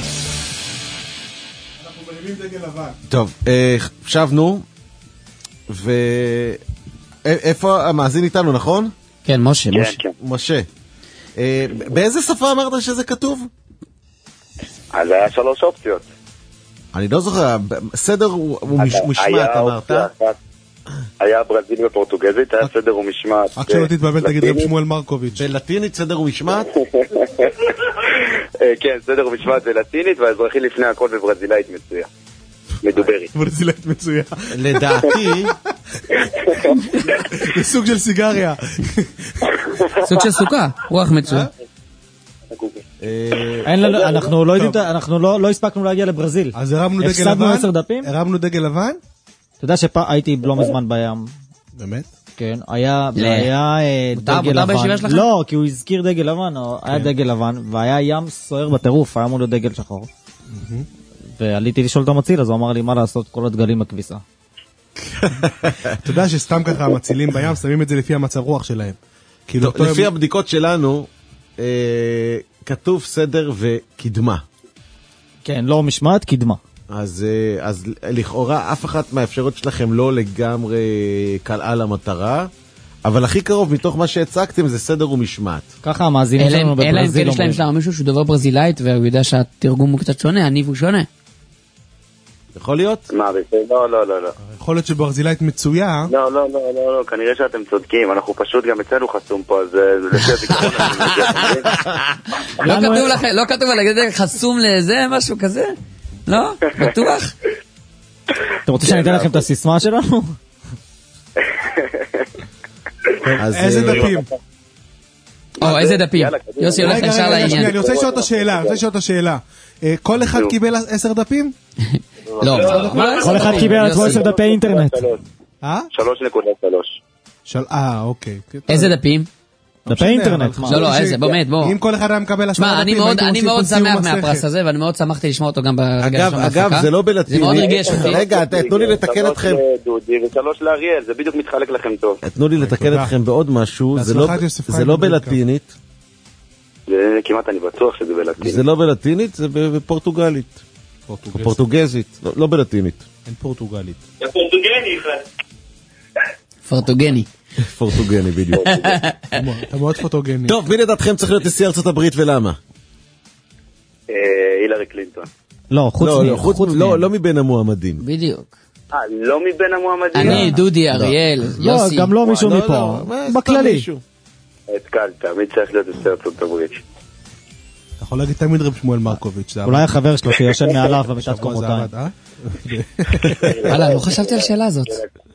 אנחנו מרימים דגל לבן.
טוב, שבנו, ואיפה המאזין איתנו, נכון?
כן, משה.
כן,
משה.
כן.
משה. באיזה שפה אמרת שזה כתוב?
אז היה שלוש אופציות.
אני לא זוכר, סדר הוא משמעת, אמרת?
היה ברזיל ופורטוגזית, היה סדר ומשמעת.
רק שלא תתבלבל, תגיד רב שמואל מרקוביץ'.
בלטינית סדר ומשמעת?
כן, סדר ומשמעת זה לטינית, והאזרחי לפני הכל בברזילאית מצויה. מדוברת.
ברזילאית מצויה.
לדעתי...
זה סוג של סיגריה.
סוג של סוכה, רוח מצויה.
אנחנו לא יודעים, אנחנו לא הספקנו להגיע לברזיל.
אז הרמנו דגל לבן?
הפסדנו עשר דפים?
הרמנו דגל לבן?
אתה יודע שפעם הייתי לא מזמן בים.
באמת?
כן, היה דגל לבן. לא, כי הוא הזכיר דגל לבן, היה דגל לבן, והיה ים סוער בטירוף, היה מולו דגל שחור. ועליתי לשאול את המציל, אז הוא אמר לי מה לעשות כל הדגלים בכביסה.
אתה יודע שסתם ככה המצילים בים שמים את זה לפי המצב רוח שלהם.
לפי הבדיקות שלנו, כתוב סדר וקדמה.
כן, לא משמעת, קדמה.
אז, אז לכאורה אף אחת מהאפשרות שלכם לא לגמרי קלעה למטרה, אבל הכי קרוב מתוך מה שהצגתם זה סדר ומשמעת.
ככה המאזינים שלנו בברזיל אומרים.
אלא אם כן יש להם שלנו מישהו שהוא דובר ברזילאית והוא יודע שהתרגום הוא קצת שונה, הניב הוא שונה.
יכול להיות?
מה, לא, לא, לא, לא.
יכול להיות שברזילאית מצויה.
לא, לא, לא, לא, לא, כנראה שאתם צודקים, אנחנו פשוט גם אצלנו חסום פה, אז לפי הזיכרון.
לא כתוב לכם, לא כתוב על הגדר חסום לזה, משהו כזה? לא? בטוח?
אתה רוצה שאני אתן לכם את הסיסמה שלנו?
איזה דפים?
או, איזה דפים? יוסי הולך ישר לעניין.
אני רוצה לשאול את השאלה, אני רוצה לשאול את השאלה. כל אחד קיבל עשר דפים?
לא.
כל אחד קיבל על עצמו עשר דפי אינטרנט.
אה?
שלוש נקודה שלוש.
אה, אוקיי.
איזה דפים?
דפי אינטרנט.
לא, לא, איזה, באמת, בוא.
אם כל אחד היה מקבל עשרה דפים,
אני מאוד שמח מהפרס הזה, ואני מאוד שמחתי לשמוע אותו גם ברגע ראשון
בהפקה. אגב, זה לא בלטינית.
זה מאוד ריגש אותי.
רגע, תנו לי לתקן אתכם.
דודי ושלוש לאריאל, זה בדיוק מתחלק לכם טוב.
תנו לי לתקן אתכם בעוד משהו, זה לא בלטינית.
כמעט אני בטוח שזה בלטינית.
זה לא בלטינית, זה בפורטוגלית. פורטוגזית, לא בלטינית.
אין פורטוגלית.
זה פורטוגני,
פורטוגני.
פורטוגני, בדיוק.
אתה מאוד פורטוגני.
טוב, מי לדעתכם צריך להיות נשיא ארצות הברית ולמה?
הילרי קלינטון.
לא, חוץ מי.
לא מבין המועמדים.
בדיוק.
אה, לא מבין המועמדים?
אני, דודי, אריאל, יוסי.
לא, גם לא מישהו מפה. בכללי.
התקלת, מי צריך להיות נשיא ארצות הברית?
אתה יכול להגיד תמיד רב שמואל מרקוביץ'.
אולי החבר שלו שיושן מעליו במיטת קומותיים.
הלאה, לא חשבתי על השאלה הזאת.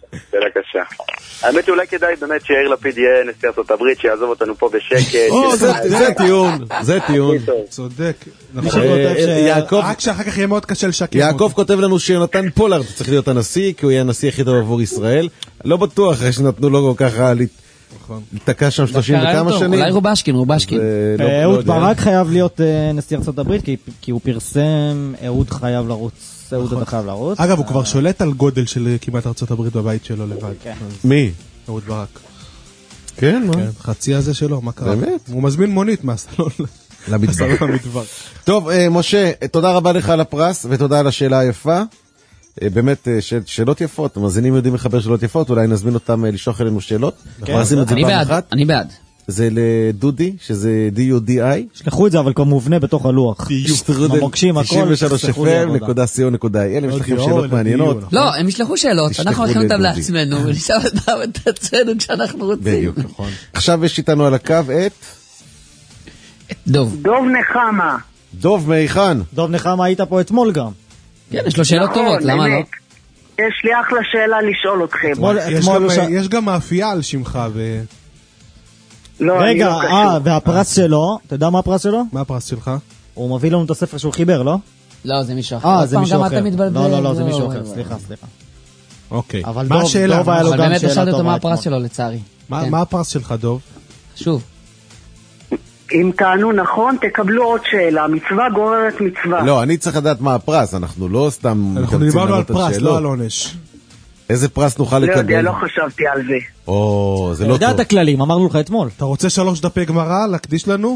בבקשה. האמת אולי כדאי באמת שיאיר לפיד יהיה נשיא ארצות הברית, שיעזוב אותנו פה בשקט.
או, זה טיעון, זה טיעון.
צודק.
רק
שאחר כך יהיה מאוד קשה לשקר.
יעקב כותב לנו שיונתן פולארד צריך להיות הנשיא, כי הוא יהיה הנשיא הכי טוב עבור ישראל. לא בטוח, אחרי שנתנו לו ככה להתקע שם שלושים וכמה שנים.
אולי רובשקין, רובשקין.
אהוד ברק חייב להיות נשיא ארצות הברית, כי הוא פרסם, אהוד חייב לרוץ. אהוד אתה חייב לרוץ.
אגב, הוא כבר שולט על גודל של כמעט ארצות הברית בבית שלו לבד.
מי?
אהוד ברק.
כן, מה?
חצי הזה שלו, מה קרה?
באמת?
הוא מזמין מונית מהסלון למדבר.
טוב, משה, תודה רבה לך על הפרס, ותודה על השאלה היפה. באמת, שאלות יפות, המאזינים יודעים לחבר שאלות יפות, אולי נזמין אותם לשלוח אלינו שאלות.
אני בעד, אני בעד.
זה לדודי, שזה די יו די איי.
שלחו את זה, אבל כבר מובנה בתוך הלוח. ממוקשים, הכל.
תשעים ושלוש אף אם נקודה סי או נקודה איי אל, אם יש לכם שאלות מעניינות.
לא, הם ישלחו שאלות, אנחנו הולכים אותם לעצמנו, ונשאר את עצמנו כשאנחנו רוצים.
בדיוק, נכון. עכשיו יש איתנו על הקו את...
דוב.
דוב נחמה.
דוב מאיחן.
דוב נחמה, היית פה אתמול גם.
כן, יש לו שאלות טובות, למה לא?
יש לי אחלה שאלה לשאול אתכם.
יש גם מאפייה על שמך ו...
רגע, אה, והפרס שלו, אתה יודע מה הפרס שלו?
מה הפרס שלך?
הוא מביא לנו את הספר שהוא חיבר, לא?
לא, זה מישהו אחר.
אה, זה מישהו אחר. לא, לא, לא, זה מישהו אחר, סליחה, סליחה.
אוקיי.
אבל דוב, דוב היה לו גם שאלה טובה.
אבל באמת השאלתי אותו מה הפרס שלו, לצערי.
מה הפרס שלך, דוב?
שוב.
אם תענו נכון, תקבלו עוד שאלה. מצווה גוררת מצווה.
לא, אני צריך לדעת מה הפרס, אנחנו לא סתם...
אנחנו דיברנו על פרס, לא על עונש.
איזה פרס נוכל לקבל?
לא יודע, לא חשבתי על זה.
או, זה לא טוב.
יודע את הכללים, אמרנו לך אתמול.
אתה רוצה שלוש דפי גמרא להקדיש לנו?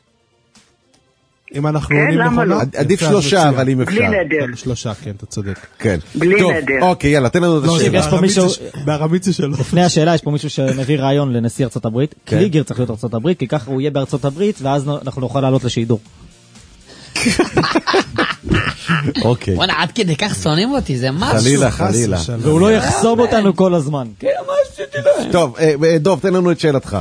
אם אנחנו עונים נכונה?
עדיף שלושה, אבל אם אפשר.
בלי נדר.
שלושה, כן, אתה צודק.
כן.
בלי נדר.
אוקיי, יאללה, תן לנו את השאלה.
יש פה מישהו...
בארמית שלו.
לפני השאלה, יש פה מישהו שמביא רעיון לנשיא ארצות הברית. קליגר צריך להיות ארצות הברית, כי ככה הוא יהיה בארצות הברית, ואז אנחנו נוכל לעלות לשידור.
אוקיי.
וואלה, עד כדי כך שונאים אותי, זה משהו.
חלילה, חלילה.
והוא לא יחסום אותנו כל הזמן.
כן, מה עשיתי להם?
טוב, דוב, תן לנו את שאלתך.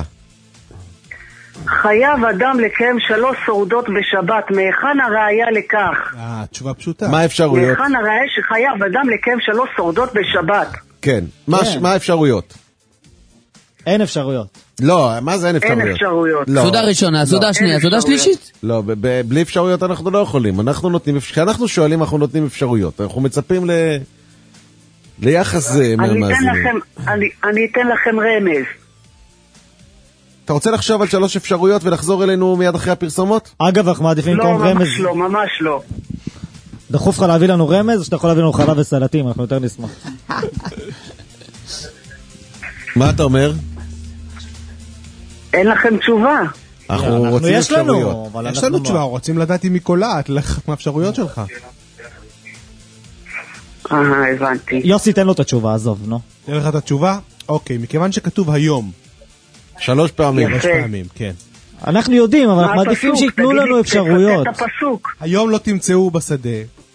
חייב אדם לקיים שלוש סעודות בשבת, מהיכן הראיה לכך?
אה, תשובה פשוטה.
מה האפשרויות?
מהיכן הראיה שחייב אדם לקיים שלוש סעודות בשבת?
כן, מה האפשרויות?
אין אפשרויות.
לא, מה זה אין אפשרויות?
אין אפשרויות.
סעודה ראשונה, סעודה שנייה, סעודה שלישית.
לא, בלי אפשרויות אנחנו לא יכולים. אנחנו נותנים, כשאנחנו שואלים אנחנו נותנים אפשרויות. אנחנו מצפים ל... ליחס מהמאזינים.
אני אתן לכם רמז.
אתה רוצה לחשוב על שלוש אפשרויות ולחזור אלינו מיד אחרי הפרסומות?
אגב, אנחנו מעדיפים כל רמז.
לא, ממש לא, ממש לא.
דחוף לך להביא לנו רמז, או שאתה יכול להביא לנו חלב וסלטים, אנחנו יותר נשמח.
מה אתה אומר?
אין לכם תשובה.
אנחנו רוצים אפשרויות.
יש לנו תשובה, רוצים לדעת אם היא קולעת מהאפשרויות שלך.
אה, הבנתי.
יוסי, תן לו את התשובה, עזוב, נו.
תן לך את התשובה? אוקיי, מכיוון שכתוב היום.
שלוש פעמים.
שלוש פעמים, כן.
אנחנו יודעים, אבל אנחנו מעדיפים שיתנו לנו אפשרויות.
היום לא תמצאו בשדה.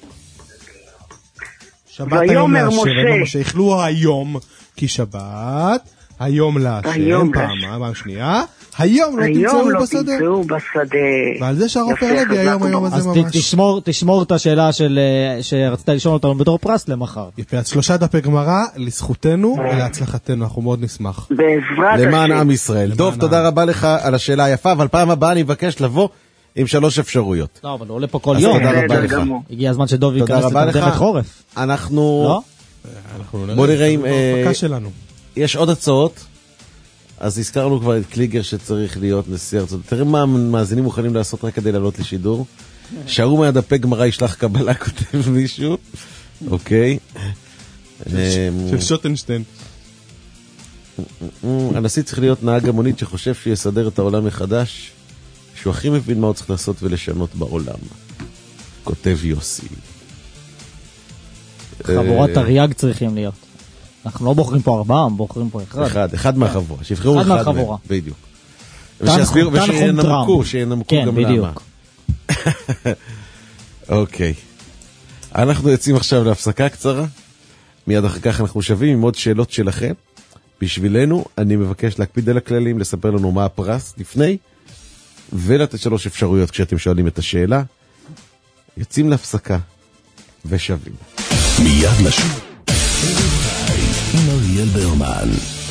שבת היום להשם, משה, יאכלו היום, כי שבת, היום להשם, פעם שנייה, היום לא תמצאו בשדה. ועל זה שהרופא לוי היום היום הזה ממש.
אז תשמור את השאלה שרצית לשאול אותנו בתור פרס למחר.
יפה, אז שלושה דפי גמרא, לזכותנו ולהצלחתנו, אנחנו מאוד נשמח.
בעזרת
למען עם ישראל. דוב, תודה רבה לך על השאלה היפה, אבל פעם הבאה אני מבקש לבוא עם שלוש אפשרויות.
לא, אבל הוא עולה פה כל יום.
תודה רבה לך.
הגיע הזמן שדוב ייכנס לתרדמת חורף.
אנחנו...
לא?
בוא נראה אם...
יש
עוד הצעות. אז הזכרנו כבר את קליגר שצריך להיות נשיא ארצות. תראה מה המאזינים מוכנים לעשות רק כדי לעלות לשידור. שערו מהדפי גמרא ישלח קבלה, כותב מישהו. אוקיי.
של שוטנשטיין.
הנשיא צריך להיות נהג המונית שחושב שיסדר את העולם מחדש, שהוא הכי מבין מה הוא צריך לעשות ולשנות בעולם. כותב יוסי.
חבורת תרי"ג צריכים להיות. אנחנו לא בוחרים פה ארבעה, בוחרים פה אחד.
אחד, אחד מהחבורה. שיבחרו אחד מהם, בדיוק. ושינמקו, שינמקו גם למה. אוקיי. אנחנו יוצאים עכשיו להפסקה קצרה. מיד אחר כך אנחנו שווים עם עוד שאלות שלכם. בשבילנו, אני מבקש להקפיד על הכללים, לספר לנו מה הפרס לפני, ולתת שלוש אפשרויות כשאתם שואלים את השאלה. יוצאים להפסקה ושווים.
מיד לשוב.
אריאל ברמן.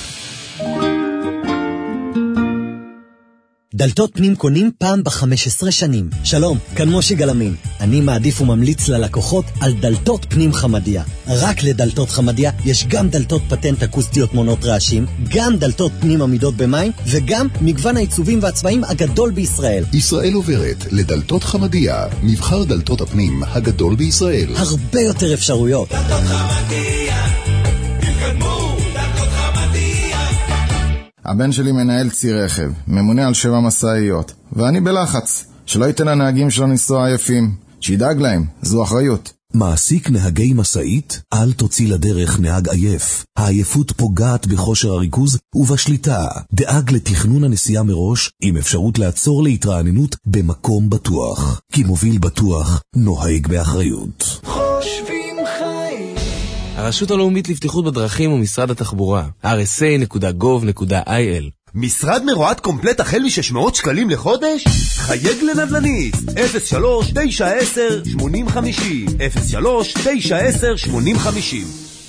דלתות פנים קונים פעם ב-חמש עשרה שנים. שלום, כאן מושי גלמין. אני מעדיף וממליץ ללקוחות על דלתות פנים חמדיה. רק לדלתות חמדיה יש גם דלתות פטנט אקוסטיות מונות רעשים, גם דלתות פנים עמידות במים, וגם מגוון העיצובים והצבעים הגדול בישראל.
ישראל עוברת לדלתות חמדיה, מבחר דלתות הפנים הגדול בישראל.
הרבה יותר אפשרויות.
דלתות חמדיה, תתקדמו, דלתות חמדיה.
הבן שלי מנהל צי רכב, ממונה על שבע מסעיות, ואני בלחץ, שלא ייתן לנהגים שלו לנסוע עייפים, שידאג להם, זו אחריות.
מעסיק נהגי מסעית, אל תוציא לדרך נהג עייף. העייפות פוגעת בכושר הריכוז ובשליטה. דאג לתכנון הנסיעה מראש, עם אפשרות לעצור להתרעננות במקום בטוח. כי מוביל בטוח נוהג באחריות.
חושבים חיים.
הרשות הלאומית לבטיחות בדרכים ומשרד התחבורה, אר אס איי נקודה גוב נקודה איי אל.
משרד מרועד קומפלט החל מ-שש מאות שקלים לחודש? חייג לנדל"ניסט אפס שלוש תשע עשר שמונים חמישים אפס שלוש תשע עשר שמונים חמישים.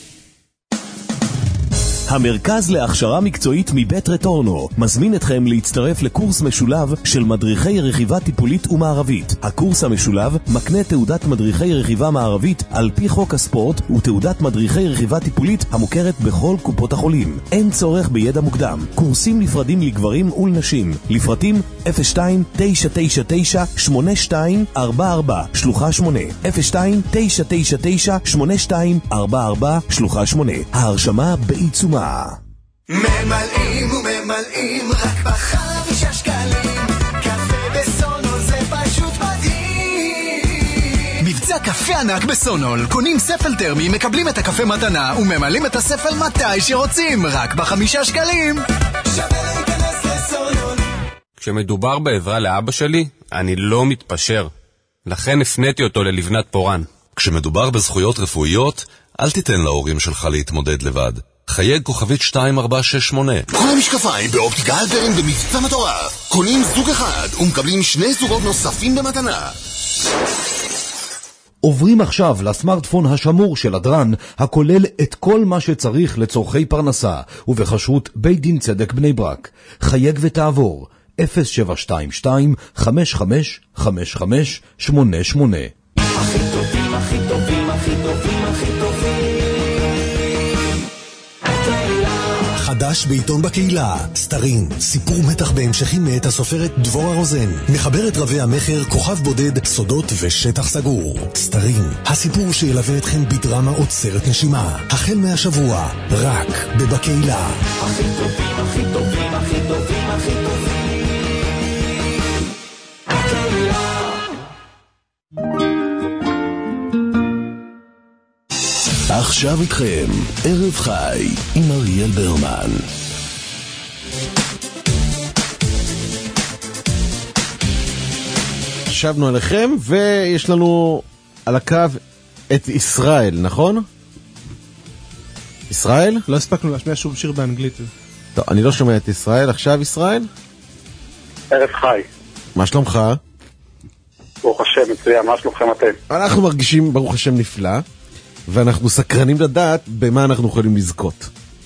המרכז להכשרה מקצועית מבית רטורנו מזמין אתכם להצטרף לקורס משולב של מדריכי רכיבה טיפולית ומערבית. הקורס המשולב מקנה תעודת מדריכי רכיבה מערבית על פי חוק הספורט ותעודת מדריכי רכיבה טיפולית המוכרת בכל קופות החולים. אין צורך בידע מוקדם. קורסים נפרדים לגברים ולנשים. לפרטים אפס שתיים תשע תשע תשע שמונה שתיים ארבע ארבע שלוחה שמונה אפס שתיים תשע תשע תשע שמונה שתיים ארבע ארבע שלוחה שמונה. ההרשמה בעיצומה.
ממלאים וממלאים רק בחמישה שקלים. קפה בסונול זה פשוט מדהים.
מבצע קפה ענק בסונול. קונים ספל טרמי, מקבלים את הקפה מתנה וממלאים את הספל מתי שרוצים. רק בחמישה שקלים.
שווה להיכנס לסונול.
כשמדובר בעזרה לאבא שלי, אני לא מתפשר. לכן הפניתי אותו ללבנת פורן.
כשמדובר בזכויות רפואיות, אל תיתן להורים שלך להתמודד לבד. חייג כוכבית שתיים ארבע שש שמונה.
כל המשקפיים באופטיקה אלתרן במבצע מטורף. קונים זוג אחד ומקבלים שני זוגות נוספים במתנה.
עוברים עכשיו לסמארטפון השמור של הדרן, הכולל את כל מה שצריך לצורכי פרנסה, ובחשרות בית דין צדק בני ברק. חייג ותעבור אפס שבע שתיים שתיים חמש חמש חמש חמש שמונה שמונה.
הכי טובים, הכי טובים, הכי טובים, הכי טובים.
חדש בעיתון בקהילה, סתרים, סיפור מתח בהמשכים מאת הסופרת דבורה רוזן, מחברת רבי המחר, כוכב בודד, סודות ושטח סגור. סתרים, הסיפור שילווה אתכם בדרמה עוצרת נשימה, החל מהשבוע, רק בבקהילה.
הכי טובים, הכי טובים, הכי טובים, הכי טובים. הקהילה.
עכשיו איתכם, ערב חי עם אריאל ברמן.
שבנו עליכם, ויש לנו על הקו את ישראל, נכון? ישראל?
לא הספקנו להשמיע שום שיר באנגלית.
טוב, אני לא שומע את ישראל. עכשיו ישראל?
ערב חי.
מה שלומך?
ברוך השם, מצוין, מה שלומכם אתם?
אנחנו מרגישים ברוך השם נפלא, ואנחנו סקרנים לדעת במה אנחנו יכולים לזכות.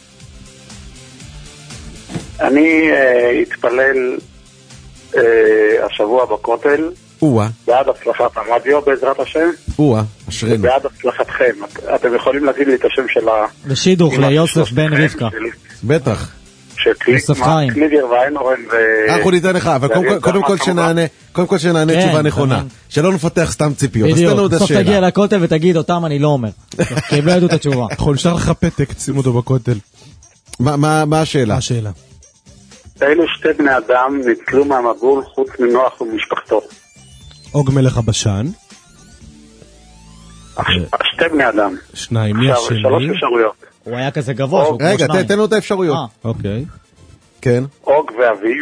אני אה, אתפלל אה, השבוע בכותל.
וואה.
בעד הצלחת הרדיו בעזרת השם.
וואה, אשרנו.
בעד הצלחתכם. את, אתם יכולים להגיד לי את השם של ה...
לשידוך, ליוסף בן רבקה.
בטח.
יוסף חיים.
קליגר ואיינורן ו...
אנחנו ניתן לך, אבל קודם כל שנענה, קודם כל שנענה תשובה נכונה. שלא נפתח סתם ציפיות.
בדיוק, בסוף תגיע לכותל ותגיד אותם אני לא אומר. כי הם לא ידעו את התשובה.
אנחנו נשאר לך פתק, שימו אותו בכותל.
מה השאלה?
השאלה.
אילו שתי בני אדם נתלו מהמבול חוץ מנוח ומשפחתו?
אוג מלך הבשן.
שתי בני אדם.
שניים, מי השני?
שלוש אפשרויות.
הוא היה כזה גבוה, שהוא כמו
רגע,
שניים.
תן לו את האפשרויות.
אוקיי.
כן.
אוג ואביו,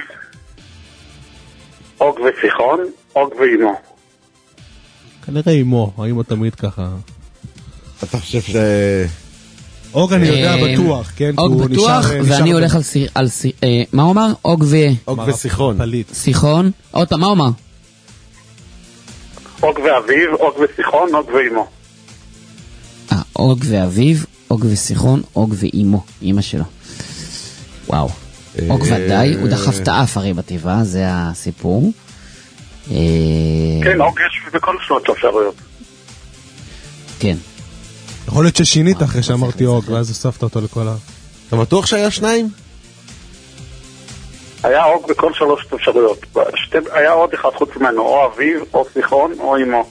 אוג וסיחון, אוג ואימו.
כנראה אימו, האימו תמיד ככה.
אתה חושב ש...
אוג אני יודע בטוח, כן?
אוג בטוח, ואני הולך על... מה הוא אמר? אוג ו...
אוג וסיחון.
סיחון. עוד פעם, מה הוא אמר?
אוג ואביו, אוג וסיחון, אוג ואימו.
אה, אוג ואביו, אוג וסיחון, אוג ואימו, אימא שלו. וואו. אוג ודאי, הוא דחף את האף הרי בטבעה, זה הסיפור.
כן, אוג יש בכל שלוש אפשרויות.
כן.
יכול להיות ששינית אחרי שאמרתי אוג, ואז הוספת אותו לכל ה...
אתה בטוח שהיה שניים?
היה אוג בכל שלוש אפשרויות. היה עוד אחד חוץ ממנו, או אביו, או סיחון, או אימו.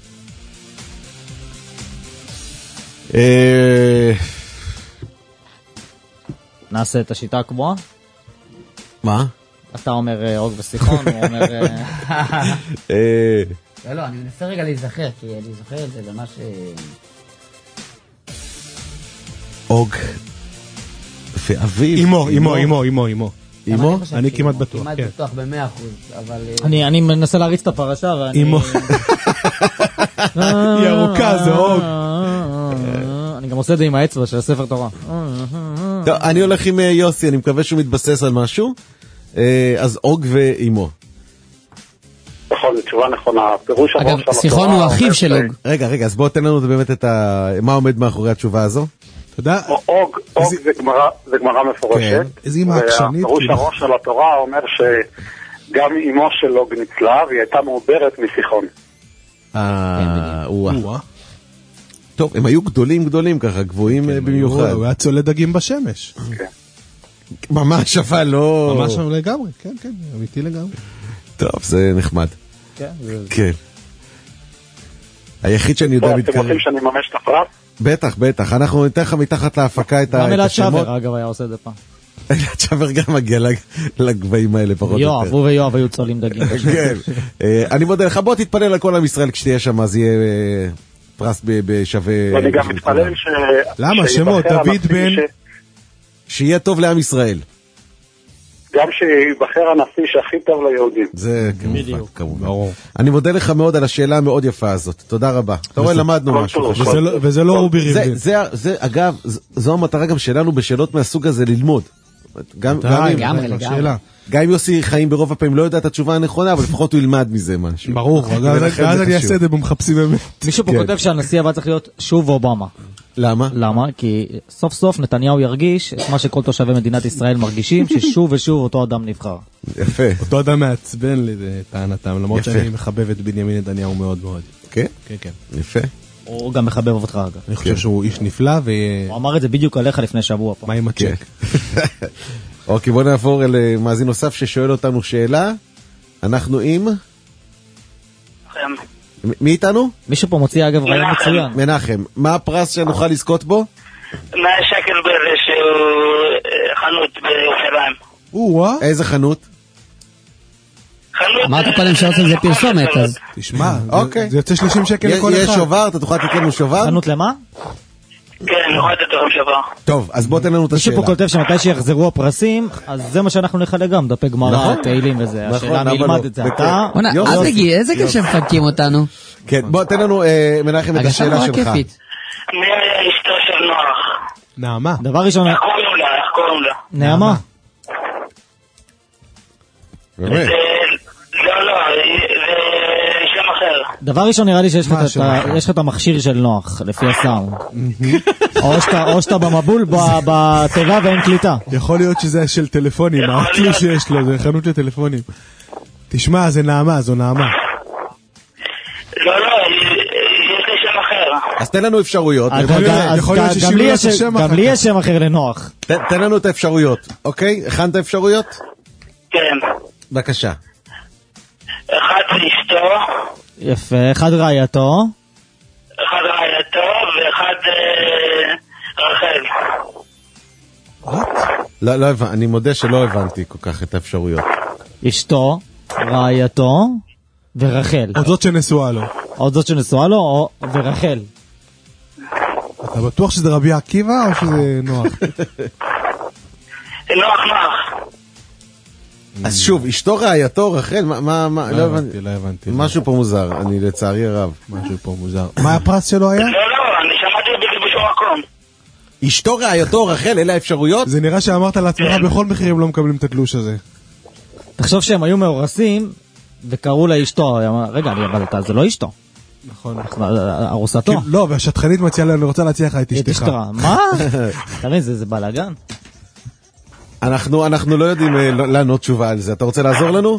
נעשה את השיטה הקבועה?
מה?
אתה אומר אוג וסיחון, הוא אומר...
לא, לא, אני מנסה רגע להיזכר, כי אני זוכר את זה ממש...
אוג ואביב.
אימו, אימו, אימו, אימו, אימו.
אימו?
אני כמעט בטוח,
כמעט
כן.
בטוח במאה אחוז, אבל...
אני מנסה להריץ את הפרשה, ואני...
אימו. היא ארוכה, זה אוג.
אני גם עושה את זה עם האצבע של הספר תורה.
טוב, אני הולך עם יוסי, אני מקווה שהוא מתבסס על משהו. אז אוג ואימו.
נכון, זו תשובה נכונה. פירוש
אגב, סיחון הוא אחיו של אוג.
רגע, רגע, אז בואו תן לנו באמת את ה... מה עומד מאחורי התשובה הזו?
תודה.
אוג, אוג זה גמרא מפורשת.
איזה אימא עקשנית.
והפירוש הראש של התורה אומר שגם אימו של אוג ניצלה, והיא הייתה מעוברת מסיחון.
אה, וואה. טוב, הם היו גדולים גדולים ככה, גבוהים במיוחד.
הוא היה צולד דגים בשמש.
ממש, אבל לא...
ממש לגמרי, כן, כן, אמיתי לגמרי.
טוב, זה נחמד.
כן, זה...
כן. היחיד שאני יודע
מתקרב. אתם רוצים שאני ממש את הפרס?
בטח, בטח. אנחנו ניתן לך מתחת להפקה את השמות.
גם אלעד שבר, אגב, היה עושה את זה פעם.
אלעד שבר גם מגיע לגבהים האלה, פחות או יותר.
יואב, הוא ויואב היו צולים דגים.
כן. אני מודה לך, בוא תתפלל על כל עם ישראל כשתהיה שם, אז יהיה פרס בשווה...
ואני גם מתפלל ש...
למה? שמות, דוד בן...
שיהיה טוב לעם ישראל.
גם שיבחר הנשיא שהכי טוב ליהודים.
זה כמובן, כמובן. אני מודה לך מאוד על השאלה המאוד יפה הזאת. תודה רבה. אתה רואה, למדנו משהו.
וזה לא רובי ריבלין.
זה, אגב, זו המטרה גם שלנו בשאלות מהסוג הזה ללמוד. גם אם יוסי חיים ברוב הפעמים לא יודע את התשובה הנכונה, אבל לפחות הוא ילמד מזה משהו.
ברור, אז אני אעשה את זה במחפשים באמת.
מישהו פה כותב שהנשיא הבא צריך להיות שוב אובמה.
למה?
למה? כי סוף סוף נתניהו ירגיש את מה שכל תושבי מדינת ישראל מרגישים, ששוב ושוב אותו אדם נבחר.
יפה.
אותו אדם מעצבן לי טענתם, למרות שאני מחבב את בנימין נתניהו מאוד מאוד.
כן?
כן, כן.
יפה.
הוא גם מחבב אותך אגב.
אני חושב שהוא איש נפלא ו...
הוא אמר את זה בדיוק עליך לפני שבוע פה.
מה עם הצ'ק?
אוקיי, בוא נעבור אל מאזין נוסף ששואל אותנו שאלה. אנחנו עם... מי איתנו?
מישהו פה מוציא אגב רעיון מצוין.
מנחם, מה הפרס שנוכל לזכות בו?
מאה שקל באיזשהו חנות בירושלים.
איזה חנות?
אמרת קודם שעושים זה פרסומת, אז...
תשמע, זה יוצא שלושים שקל לכל אחד.
יש שובר, אתה תוכל לתת לנו שובר?
חנות למה?
כן, נוכל לתת לכם שובר.
טוב, אז בוא תן לנו את השאלה.
מישהו פה כותב שמתי שיחזרו הפרסים, אז זה מה שאנחנו נחלק גם, דפי גמרא, תהילים וזה. השאלה מי ילמד את זה. אתה...
אל תגיע, איזה כיף שמחלקים אותנו.
כן, בוא תן לנו, מנחם, את השאלה שלך.
מי היה אשתו של נוח?
נעמה.
דבר ראשון...
איך קוראים לה? איך קוראים לה?
נעמה.
באמת?
לא, לא, זה שם אחר.
דבר ראשון נראה לי שיש לך את המכשיר של נוח, לפי הסאונד. או שאתה במבול בטבע ואין קליטה.
יכול להיות שזה של טלפונים, הכלי שיש לו, זה חנות לטלפונים. תשמע, זה נעמה, זו נעמה.
לא, לא, יש לי שם אחר.
אז תן לנו אפשרויות.
גם לי יש שם אחר לנוח.
תן לנו את האפשרויות, אוקיי? הכנת אפשרויות?
כן.
בבקשה.
אחד זה אשתו.
יפה, אחד רעייתו.
אחד רעייתו ואחד רחל.
לא, לא הבנתי, אני מודה שלא הבנתי כל כך את האפשרויות.
אשתו, רעייתו ורחל.
עוד זאת שנשואה לו.
עוד זאת שנשואה לו ורחל.
אתה בטוח שזה רבי עקיבא או שזה נוח?
נוח נוח.
אז שוב, אשתו רעייתו, רחל, מה, מה,
לא הבנתי, לא הבנתי.
משהו פה מוזר, אני לצערי הרב.
משהו פה מוזר. מה הפרס שלו היה?
לא, לא, אני שמעתי את זה בשום מקום.
אשתו רעייתו, רחל, אלה האפשרויות?
זה נראה שאמרת לעצמך, בכל מחיר הם לא מקבלים את התלוש הזה.
תחשוב שהם היו מאורסים, וקראו לה אשתו, רגע, אבל זה לא אשתו.
נכון.
ארוסתו.
לא, והשטחנית מציעה לה, אני רוצה להציע לך את אשתך.
מה? תראה, זה בלאגן.
אנחנו אנחנו לא יודעים לענות תשובה על זה. אתה רוצה לעזור לנו?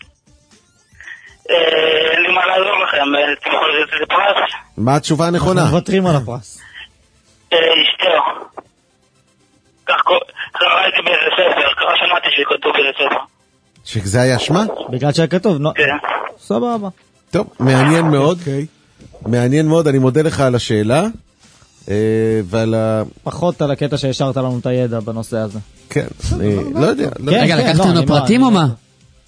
אין לי מה לעזור לכם, תמכו לזה פרס.
מה התשובה הנכונה?
אנחנו מוותרים על הפרס.
אשתו. כך ראיתי באיזה ספר, ככה שמעתי שכתוב באיזה ספר.
שזה היה שמה?
בגלל שהיה כתוב,
כן.
סבבה.
טוב, מעניין מאוד. מעניין מאוד, אני מודה לך על השאלה. ועל ה...
פחות על הקטע שהשארת לנו את הידע בנושא הזה.
כן, אני לא יודע.
רגע, לקחת לנו פרטים או מה?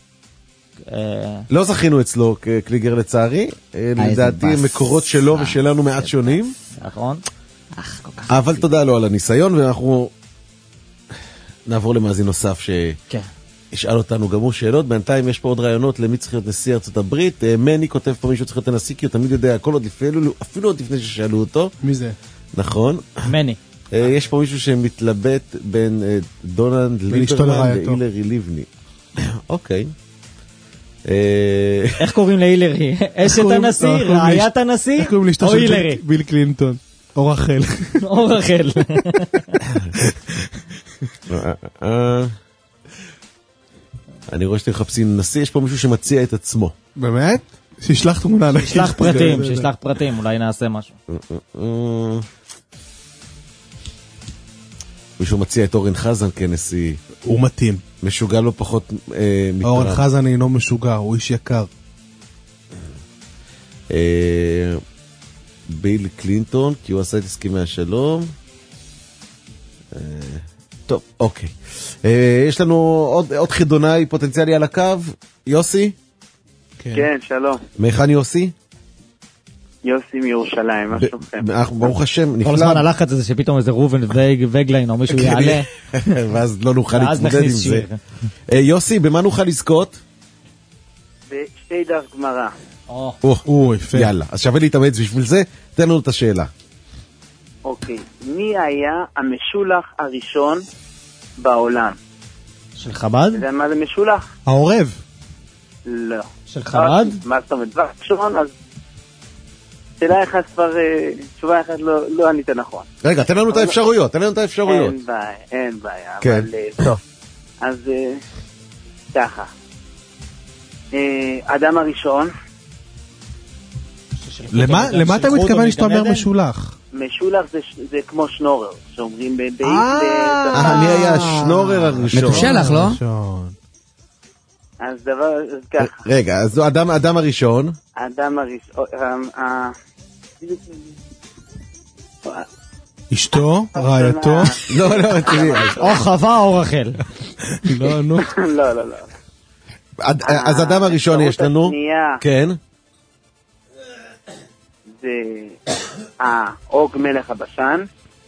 לא זכינו אצלו כקליגר לצערי. לדעתי מקורות שלו ושלנו מעט שונים.
נכון.
אבל תודה לו על הניסיון, ואנחנו נעבור למאזין נוסף שישאל אותנו גם הוא שאלות. בינתיים יש פה עוד רעיונות למי צריך להיות נשיא ארצות הברית. מני כותב פה מישהו צריך להיות הנשיא, כי הוא תמיד יודע הכל עוד לפני, אפילו עוד לפני ששאלו אותו.
מי זה?
נכון.
מני.
יש פה מישהו שמתלבט בין דונלד ליברמן להילרי ליבני. אוקיי.
איך קוראים להילרי? אשת הנשיא? רעיית הנשיא? או הילרי?
ביל קלינטון. או רחל.
או רחל.
אני רואה שאתם מחפשים נשיא, יש פה מישהו שמציע את עצמו.
באמת? שישלח תמונה.
שישלח פרטים, שישלח פרטים, אולי נעשה משהו.
מישהו מציע את אורן חזן כנשיא.
הוא מתאים.
משוגע לא פחות מטראמפ.
אורן חזן אינו משוגע, הוא איש יקר.
ביל קלינטון, כי הוא עשה את הסכמי השלום. טוב, אוקיי. יש לנו עוד חידונאי פוטנציאלי על הקו. יוסי?
כן, שלום.
מהיכן יוסי?
יוסי מירושלים, מה שלומכם?
ברוך השם, נפלא.
כל הזמן הלחץ הזה שפתאום איזה רובן וגליין או מישהו יעלה.
ואז לא נוכל להתמודד עם זה. יוסי, במה נוכל לזכות?
בשתי דף גמרא.
או, יפה. יאללה, אז שווה להתאמץ בשביל זה, תן לנו את השאלה.
אוקיי, מי היה המשולח הראשון בעולם?
של חב"ד?
אתה יודע מה זה משולח?
העורב.
לא.
של חב"ד?
מה זאת אומרת? דבר ראשון, אז שאלה אחת כבר, תשובה אחת לא ענית נכון.
רגע, תן לנו את האפשרויות, תן לנו את האפשרויות.
אין בעיה, אין בעיה,
כן.
אבל טוב. אז ככה. אדם הראשון.
למה אתה מתכוון שאתה אומר משולח?
משולח זה כמו שנורר, שאומרים באית...
אה, מי היה השנורר הראשון?
מתושלח, לא?
אז דבר, אז ככה.
רגע, אז זו אדם הראשון.
אדם הראשון...
אשתו, רעייתו.
לא, לא, רציני.
או חווה או רחל.
לא, נו.
לא, לא, לא.
אז אדם הראשון יש לנו. כן.
זה האוג מלך הבשן.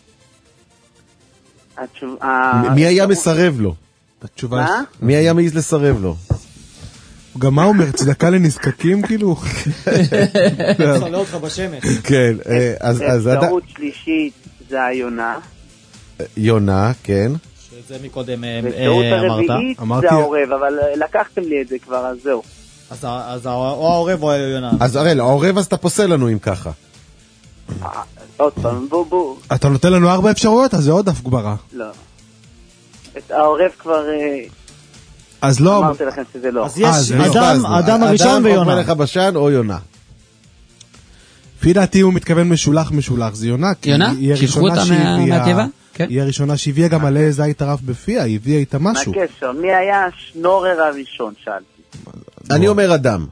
מי היה מסרב לו?
התשובה...
מי היה מעיז לסרב לו?
גם מה אומר? צדקה לנזקקים כאילו?
צולה אותך בשמש.
כן.
אפשרות שלישית זה היונה.
יונה, כן.
שזה מקודם אמרת.
אפשרות הרביעית זה העורב, אבל לקחתם לי את זה כבר, אז זהו.
אז או העורב או היונה.
אז הרי, העורב אז אתה פוסל לנו אם ככה.
עוד פעם, בוא בוא.
אתה נותן לנו ארבע אפשרויות, אז זה עוד אף גברה.
לא. את העורב כבר...
אז לא...
אמרתי לכם שזה לא.
אז יש אדם הראשון ויונה.
אדם או מלך הבשן או יונה.
לפי דעתי הוא מתכוון משולח משולח, זה יונה.
יונה? שילחו אותה מהטבע?
היא הראשונה שהביאה גם עלי זית טרף בפיה, היא הביאה איתה משהו.
מה הקשר? מי היה השנורר הראשון, שאלתי.
אני אומר אדם.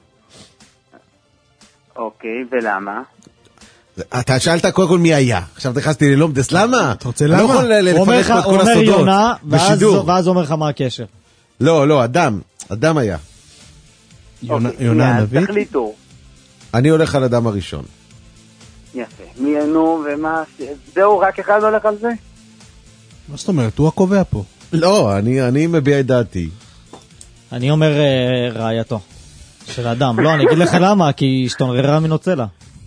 אוקיי, ולמה?
אתה שאלת קודם כל מי היה. עכשיו תכנסתי ללומדס, למה?
אתה רוצה למה?
לא יכול לפרט פה את כל הסודות.
הוא אומר יונה, ואז אומר לך מה הקשר.
לא, לא, אדם. אדם היה.
יונה הנביא?
תחליטו.
אני הולך על אדם הראשון.
יפה. מי נו ומה... זהו, רק אחד הולך על זה?
מה זאת אומרת? הוא הקובע פה.
לא, אני מביע את דעתי.
אני אומר רעייתו. של אדם. לא, אני אגיד לך למה, כי השתונררה מנוצלה.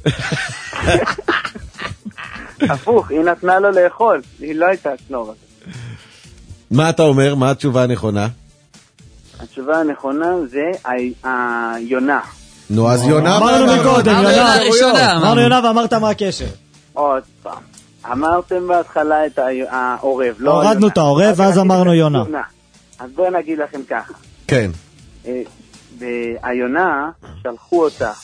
הפוך, היא נתנה לו לאכול. היא לא הייתה שנורר.
מה אתה אומר? מה התשובה הנכונה?
התשובה הנכונה זה היונה.
נו, אז יונה...
אמרנו מקודם,
יונה.
אמרנו יונה ואמרת מה הקשר.
עוד פעם. אמרתם בהתחלה את העורב, לא יונה.
הורדנו את העורב, ואז אמרנו יונה.
אז בואו נגיד לכם ככה.
כן.
היונה, שלחו אותה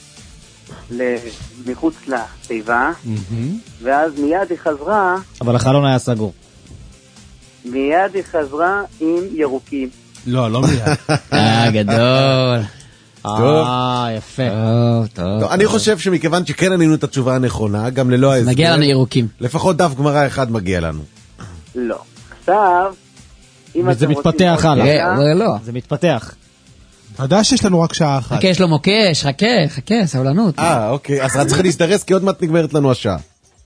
מחוץ לתיבה, ואז מיד היא חזרה...
אבל החלון היה סגור.
מיד היא חזרה עם ירוקים.
לא, לא מיד.
אה, גדול.
אה, יפה.
טוב, אני חושב שמכיוון שכן ענינו את התשובה הנכונה, גם ללא ההסבר...
מגיע לנו ירוקים.
לפחות דף גמרא אחד מגיע לנו.
לא. עכשיו, אם
זה מתפתח הלאה. זה מתפתח.
עדיין שיש לנו רק שעה אחת.
חכה, יש לו מוקש, חכה, חכה, סבלנות.
אה, אוקיי, אז רק צריך להסתרס, כי עוד מעט נגמרת לנו השעה.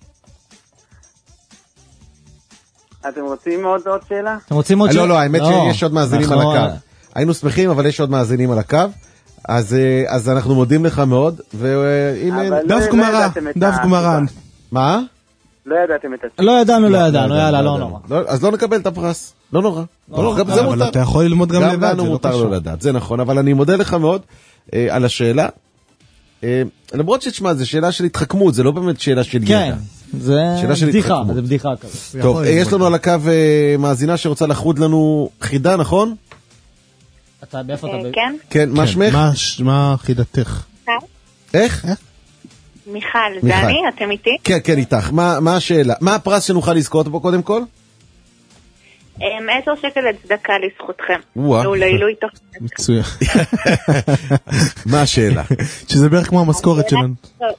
אתם רוצים עוד עוד שאלה?
אתם רוצים עוד שאלה?
לא, לא, האמת שיש עוד מאזינים על הקו. היינו שמחים, אבל יש עוד מאזינים על הקו. אז אנחנו מודים לך מאוד.
דף גמרא, דף גמרא.
מה?
לא ידעתם את התשובה.
לא ידענו, לא ידענו, יאללה, לא נורא.
אז לא נקבל את הפרס. לא נורא.
אבל אתה יכול ללמוד גם לבד.
גם לנו מותר לא לדעת, זה נכון. אבל אני מודה לך מאוד על השאלה. למרות שתשמע, זו שאלה של התחכמות, זה לא באמת שאלה של ידע.
זה בדיחה, זה בדיחה כזה.
טוב, יש לנו על הקו מאזינה שרוצה לחוד לנו חידה, נכון?
אתה באיפה אתה?
כן.
כן, מה שמך?
מה חידתך?
איך?
מיכל, זה אני? אתם איתי?
כן, כן, איתך. מה השאלה? מה הפרס שנוכל לזכות בו קודם כל?
עשר שקל לצדקה לזכותכם.
וואו.
לעילוי תוך...
מצוין.
מה השאלה?
שזה בערך כמו המשכורת שלנו.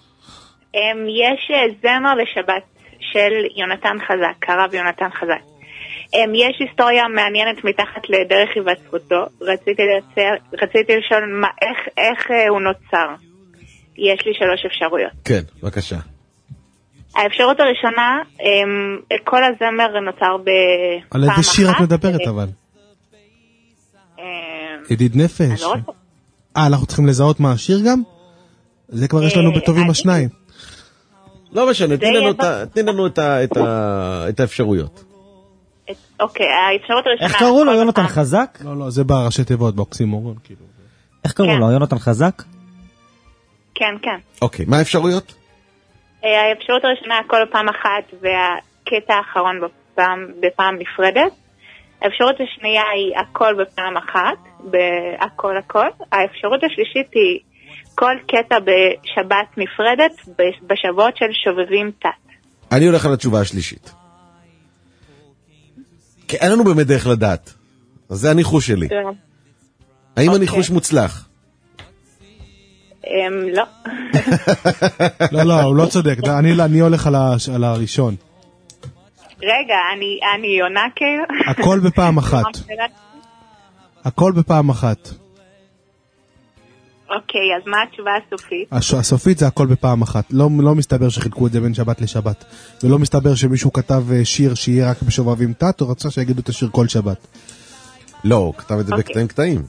יש זמר לשבת של יונתן חזק, הרב יונתן חזק. יש היסטוריה מעניינת מתחת לדרך היווצרותו. רציתי לשאול איך הוא נוצר. יש לי שלוש אפשרויות.
כן, בבקשה.
האפשרות הראשונה, כל הזמר נוצר בפעם אחת.
על איזה שיר את מדברת אבל? ידיד נפש. אה, אנחנו צריכים לזהות מה השיר גם? זה כבר יש לנו בטובים השניים.
לא משנה, תני לנו את האפשרויות.
אוקיי, האפשרות הראשונה...
איך קראו לו, יונתן חזק?
לא, לא, זה בראשי תיבות, באוקסימורון.
איך קראו לו, יונתן חזק?
כן, כן.
אוקיי, מה האפשרויות?
האפשרות הראשונה, הכל פעם אחת, והקטע האחרון בפעם, בפעם נפרדת. האפשרות השנייה היא הכל בפעם אחת, בהכל הכל. האפשרות השלישית היא כל קטע בשבת נפרדת, בשבועות של שובבים תת.
אני הולך על התשובה השלישית. כי אין לנו באמת דרך לדעת. אז זה הניחוש שלי. האם הניחוש מוצלח?
לא.
לא, לא, הוא לא צודק. אני הולך על הראשון.
רגע, אני יונה כאילו?
הכל בפעם אחת. הכל בפעם אחת.
אוקיי, אז מה התשובה הסופית?
הסופית זה הכל בפעם אחת. לא מסתבר שחילקו את זה בין שבת לשבת. ולא מסתבר שמישהו כתב שיר שיהיה רק בשובבים תת, או רצה שיגידו את השיר כל שבת.
לא, הוא כתב את זה בקטעים קטעים.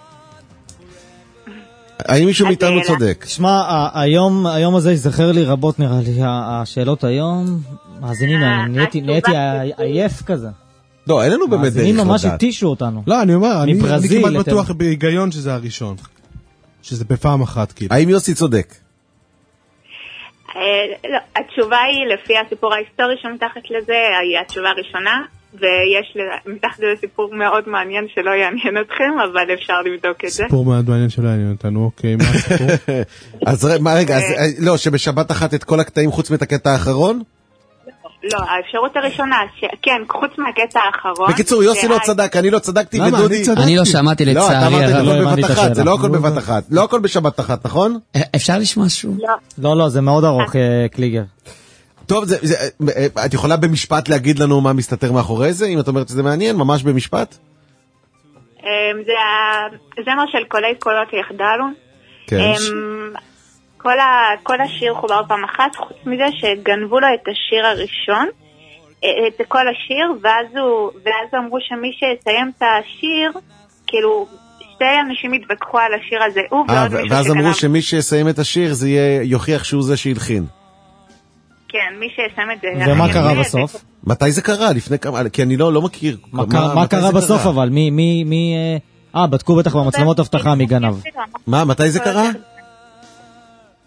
האם מישהו מאיתנו צודק?
שמע, היום הזה יזכר לי רבות נראה לי, השאלות היום, מאזינים, נהייתי עייף כזה.
לא, אין לנו באמת דרך לדעת.
מאזינים ממש התישו אותנו.
לא, אני אומר, אני כמעט בטוח בהיגיון שזה הראשון. שזה בפעם אחת, כאילו.
האם יוסי צודק?
לא, התשובה היא, לפי הסיפור ההיסטורי שמתחת לזה, היא התשובה הראשונה, ויש מתחת לזה סיפור מאוד מעניין שלא יעניין אתכם, אבל אפשר לבדוק את זה.
סיפור מאוד מעניין שלא יעניין אותנו, אוקיי, מה הסיפור?
אז רגע, לא, שבשבת אחת את כל הקטעים חוץ מאת הקטע האחרון?
לא, האפשרות הראשונה, כן, חוץ מהקטע האחרון.
בקיצור, יוסי לא צדק, אני לא צדקתי, ודודי...
אני לא שמעתי לצערי.
לא, אתה אמרת בבת אחת, זה לא הכל בבת אחת. לא הכל בשבת אחת, נכון?
אפשר לשמוע שוב?
לא, לא, זה מאוד ארוך, קליגר.
טוב, את יכולה במשפט להגיד לנו מה מסתתר מאחורי זה, אם את אומרת שזה מעניין, ממש במשפט?
זה הזמר של קולי קולות יחדלו.
כן.
כל, ה, כל השיר חובר פעם אחת, חוץ מזה שגנבו לו את השיר הראשון, את כל השיר, ואז, הוא, ואז אמרו שמי שיסיים את השיר, כאילו, שתי אנשים התווכחו על השיר הזה, הוא ועוד מישהו
ואז
שגנב.
אמרו שמי שיסיים את השיר, זה יהיה, יוכיח שהוא זה שהלחין.
כן, מי שיסיים את זה.
ומה קרה בסוף?
מתי זה קרה? לפני כמה, כי אני לא, לא מכיר.
מה, מה, מה קרה בסוף קרה? אבל? מי, מי, מי, אה, בדקו בטח במצלמות הבטחה מי גנב.
מה, מתי זה קרה?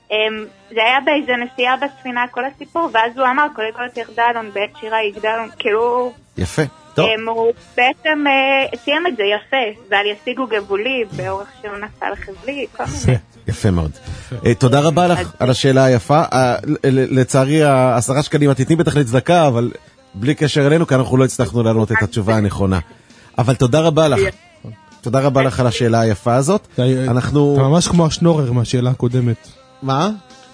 זה היה באיזה נסיעה בספינה כל הסיפור, ואז הוא אמר, כל כל תחדלון, בעת שירה יגדלון, כאילו...
יפה, טוב.
הוא בעצם סיים את זה יפה, ועל ישיגו גבולי, באורך שהוא נסע לחבלי, כל מיני.
יפה מאוד. תודה רבה לך על השאלה היפה. לצערי, העשרה שקלים, את תתני בטח לצדקה, אבל בלי קשר אלינו, כי אנחנו לא הצלחנו לענות את התשובה הנכונה. אבל תודה רבה לך. תודה רבה לך על השאלה היפה הזאת. אנחנו...
אתה ממש כמו השנורר מהשאלה הקודמת.
מה?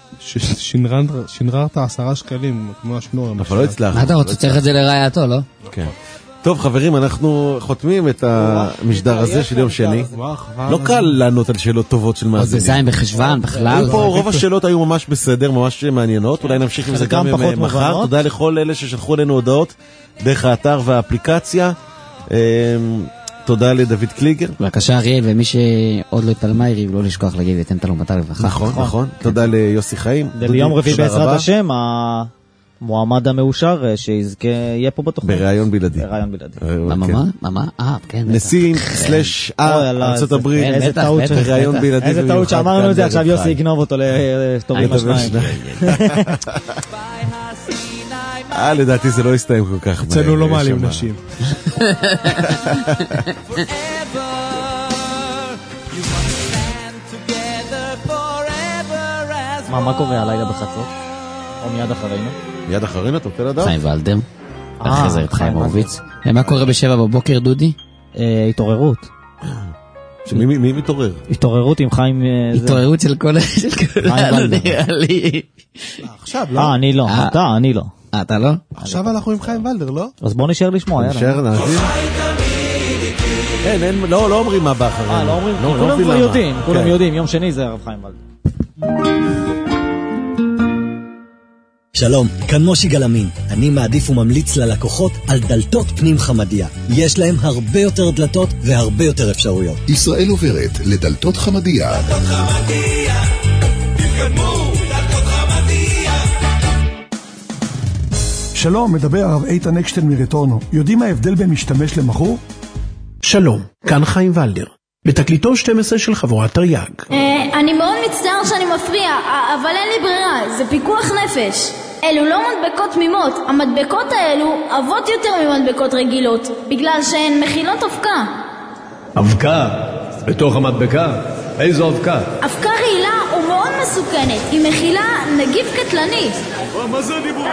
שנררת עשרה שקלים, כמו השנורר.
אבל לא הצלחנו.
מה אתה רוצה? צריך את זה לרעייתו, לא?
כן. טוב חברים, אנחנו חותמים את המשדר הזה של יום שני. לא קל לענות על שאלות טובות של מאזינים.
זה זין בחשבן בכלל.
רוב השאלות היו ממש בסדר, ממש מעניינות. אולי נמשיך עם זה גם מחר. תודה לכל אלה ששלחו לנו הודעות דרך האתר והאפליקציה. תודה לדוד קליגר.
בבקשה אריאל, ומי שעוד לא התעלמה יריב, לא לשכוח להגיד אתם תלו מטר רווחה.
נכון, נכון. תודה ליוסי חיים.
וביום רביעי בעזרת השם, המועמד המאושר שיזכה יהיה פה בתוכנית.
בראיון בלעדי.
בראיון בלעדי.
מה, מה, מה, מה? אה, כן.
נשיא סלש ארצות הברית.
איזה טעות.
בראיון בלעדי.
איזה טעות שאמרנו את זה, עכשיו יוסי יגנוב אותו לטוב עם השניים.
אה, לדעתי זה לא יסתיים כל כך.
אצלנו לא מעלים נשים.
מה, מה קורה הלילה בחצות? או מיד אחרינו?
מיד אחרינו, אתה רוצה לדעת?
חיים ולדר. אחרי זה את חיים הורוביץ. מה קורה בשבע בבוקר, דודי?
התעוררות.
מי מתעורר?
התעוררות עם חיים...
התעוררות של כל...
חיים ולדר.
עכשיו, לא?
אה, אני לא. אתה, אני לא.
אתה לא?
עכשיו אנחנו עם חיים ולדר, לא?
אז בוא נשאר לשמוע, יאללה.
נשאר, נעזיר. אין, אין, לא, לא אומרים מה בא אחרינו.
אה, לא אומרים? כולם כבר יודעים, כולם יודעים, יום שני זה ערב חיים ולדר.
שלום, כאן מושי גלמין. אני מעדיף וממליץ ללקוחות על דלתות פנים חמדיה. יש להם הרבה יותר דלתות והרבה יותר אפשרויות.
ישראל עוברת לדלתות חמדיה. דלתות חמדיה, תתקדמו, דלתות חמדיה.
שלום, מדבר הרב איתן אקשטיין מרטורנו. יודעים מה ההבדל בין משתמש למכור?
שלום, כאן חיים ולדר. בתקליטון שתים עשרה של חבורת תרי"ג.
אני מאוד מצטער שאני מפריע, אבל אין לי ברירה, זה פיקוח נפש. אלו לא מדבקות תמימות, המדבקות האלו עבות יותר ממדבקות רגילות, בגלל שהן מכילות אבקה.
אבקה? בתוך המדבקה? איזו אבקה?
אבקה רעילה ומאוד מסוכנת, היא מכילה נגיף קטלני.
מה זה דיבור?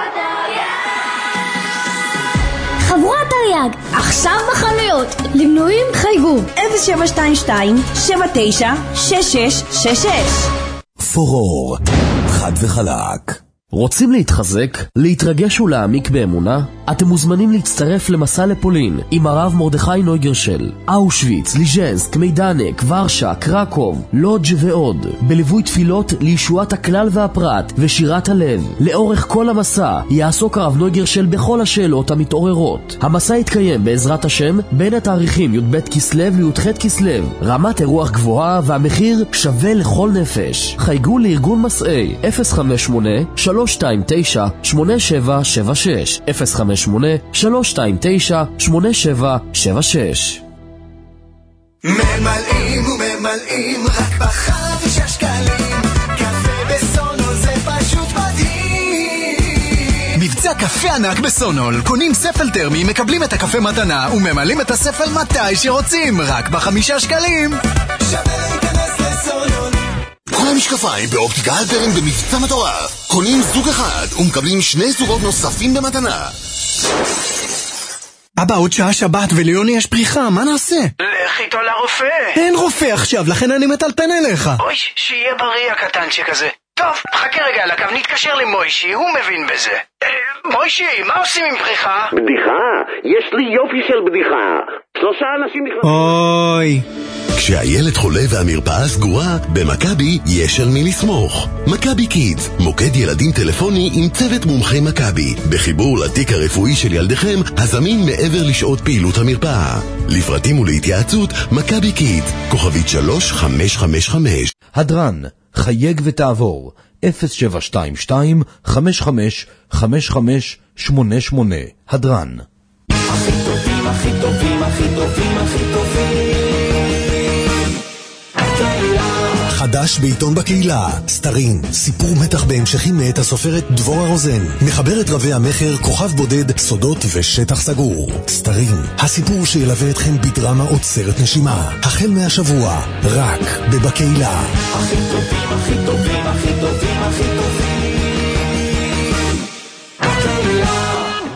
חבורת תרי"ג, עכשיו בחנויות. למנויים חייגו אפס שבע שתיים שתיים שבע תשע שש שש שש שש.
פורור, חד וחלק.
רוצים להתחזק, להתרגש ולהעמיק באמונה? אתם מוזמנים להצטרף למסע לפולין עם הרב מרדכי נויגרשל, אושוויץ, ליז'נסק, מיידנק, ורשה, קרקוב, לודג' ועוד, בליווי תפילות לישועת הכלל והפרט ושירת הלב. לאורך כל המסע יעסוק הרב נויגרשל בכל השאלות המתעוררות. המסע יתקיים בעזרת השם בין התאריכים י"ב כסלו לי"ח כסלו. רמת אירוח גבוהה והמחיר שווה לכל נפש. חייגו לארגון מסעי אפס חמש שמונה שלוש שתיים תשע שמונה שבע שבע שש אפס חמש שמונה שלוש שתיים תשע שמונה שבע שבע שש.
ממלאים וממלאים רק בחמישה שקלים, קפה בסונול זה פשוט מדהים.
מבצע קפה ענק בסונול, קונים ספל טרמי, מקבלים את הקפה מתנה וממלאים את הספל מתי שרוצים, רק בחמישה שקלים.
שווה להיכנס לסונול.
כל המשקפיים באופטיקה הלפרין במבצע מטורף. קונים זוג אחד ומקבלים שני זוגות נוספים במתנה.
אבא, עוד שעה שבת וליוני יש פריחה, מה נעשה?
לך איתו לרופא.
אין רופא עכשיו, לכן אני מטלפן אליך.
אוי, שיהיה בריא הקטן שכזה. טוב, חכה רגע על הקו, נתקשר למוישי, הוא מבין בזה. מוישי, מה עושים עם פריחה?
בדיחה? יש לי יופי של בדיחה. שלושה אנשים נכנסים...
אוי...
כשהילד חולה והמרפאה סגורה, במכבי יש על מי לסמוך. מכבי קידס, מוקד ילדים טלפוני עם צוות מומחי מכבי, בחיבור לתיק הרפואי של ילדיכם, הזמין מעבר לשעות פעילות המרפאה. לפרטים ולהתייעצות, מכבי קידס, כוכבית שלוש חמש חמש חמש.
הדרן, חייג ותעבור, אפס שבע שתיים שתיים חמש חמש חמש חמש שמונה שמונה. הדרן.
הכי טובים, הכי טובים, הכי טובים, הכי טובים.
חדש בעיתון בקהילה, סתרים, סיפור מתח בהמשכים מאת הסופרת דבורה רוזן, מחברת רבי המחר, כוכב בודד, סודות ושטח סגור. סתרים, הסיפור שילווה אתכם בדרמה עוצרת נשימה, החל מהשבוע, רק בבקהילה.
הכי טובים, הכי טובים, הכי טובים, הכי טובים. בקהילה.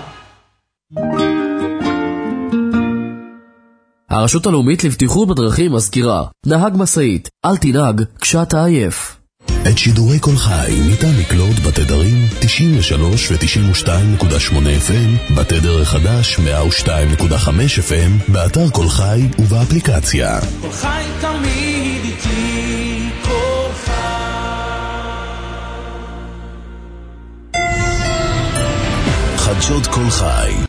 הרשות הלאומית לבטיחות בדרכים מזכירה, נהג משאית, אל תנהג כשאתה עייף.
את שידורי כל חי ניתן לקלוט בתדרים תשעים ושלוש ו-תשעים ושתיים נקודה שמונה אף אם, בתדר החדש מאה ושתיים נקודה חמש אף אם, באתר כל חי ובאפליקציה.
כל חי תמיד איתי, כל חי.
חדשות כל חי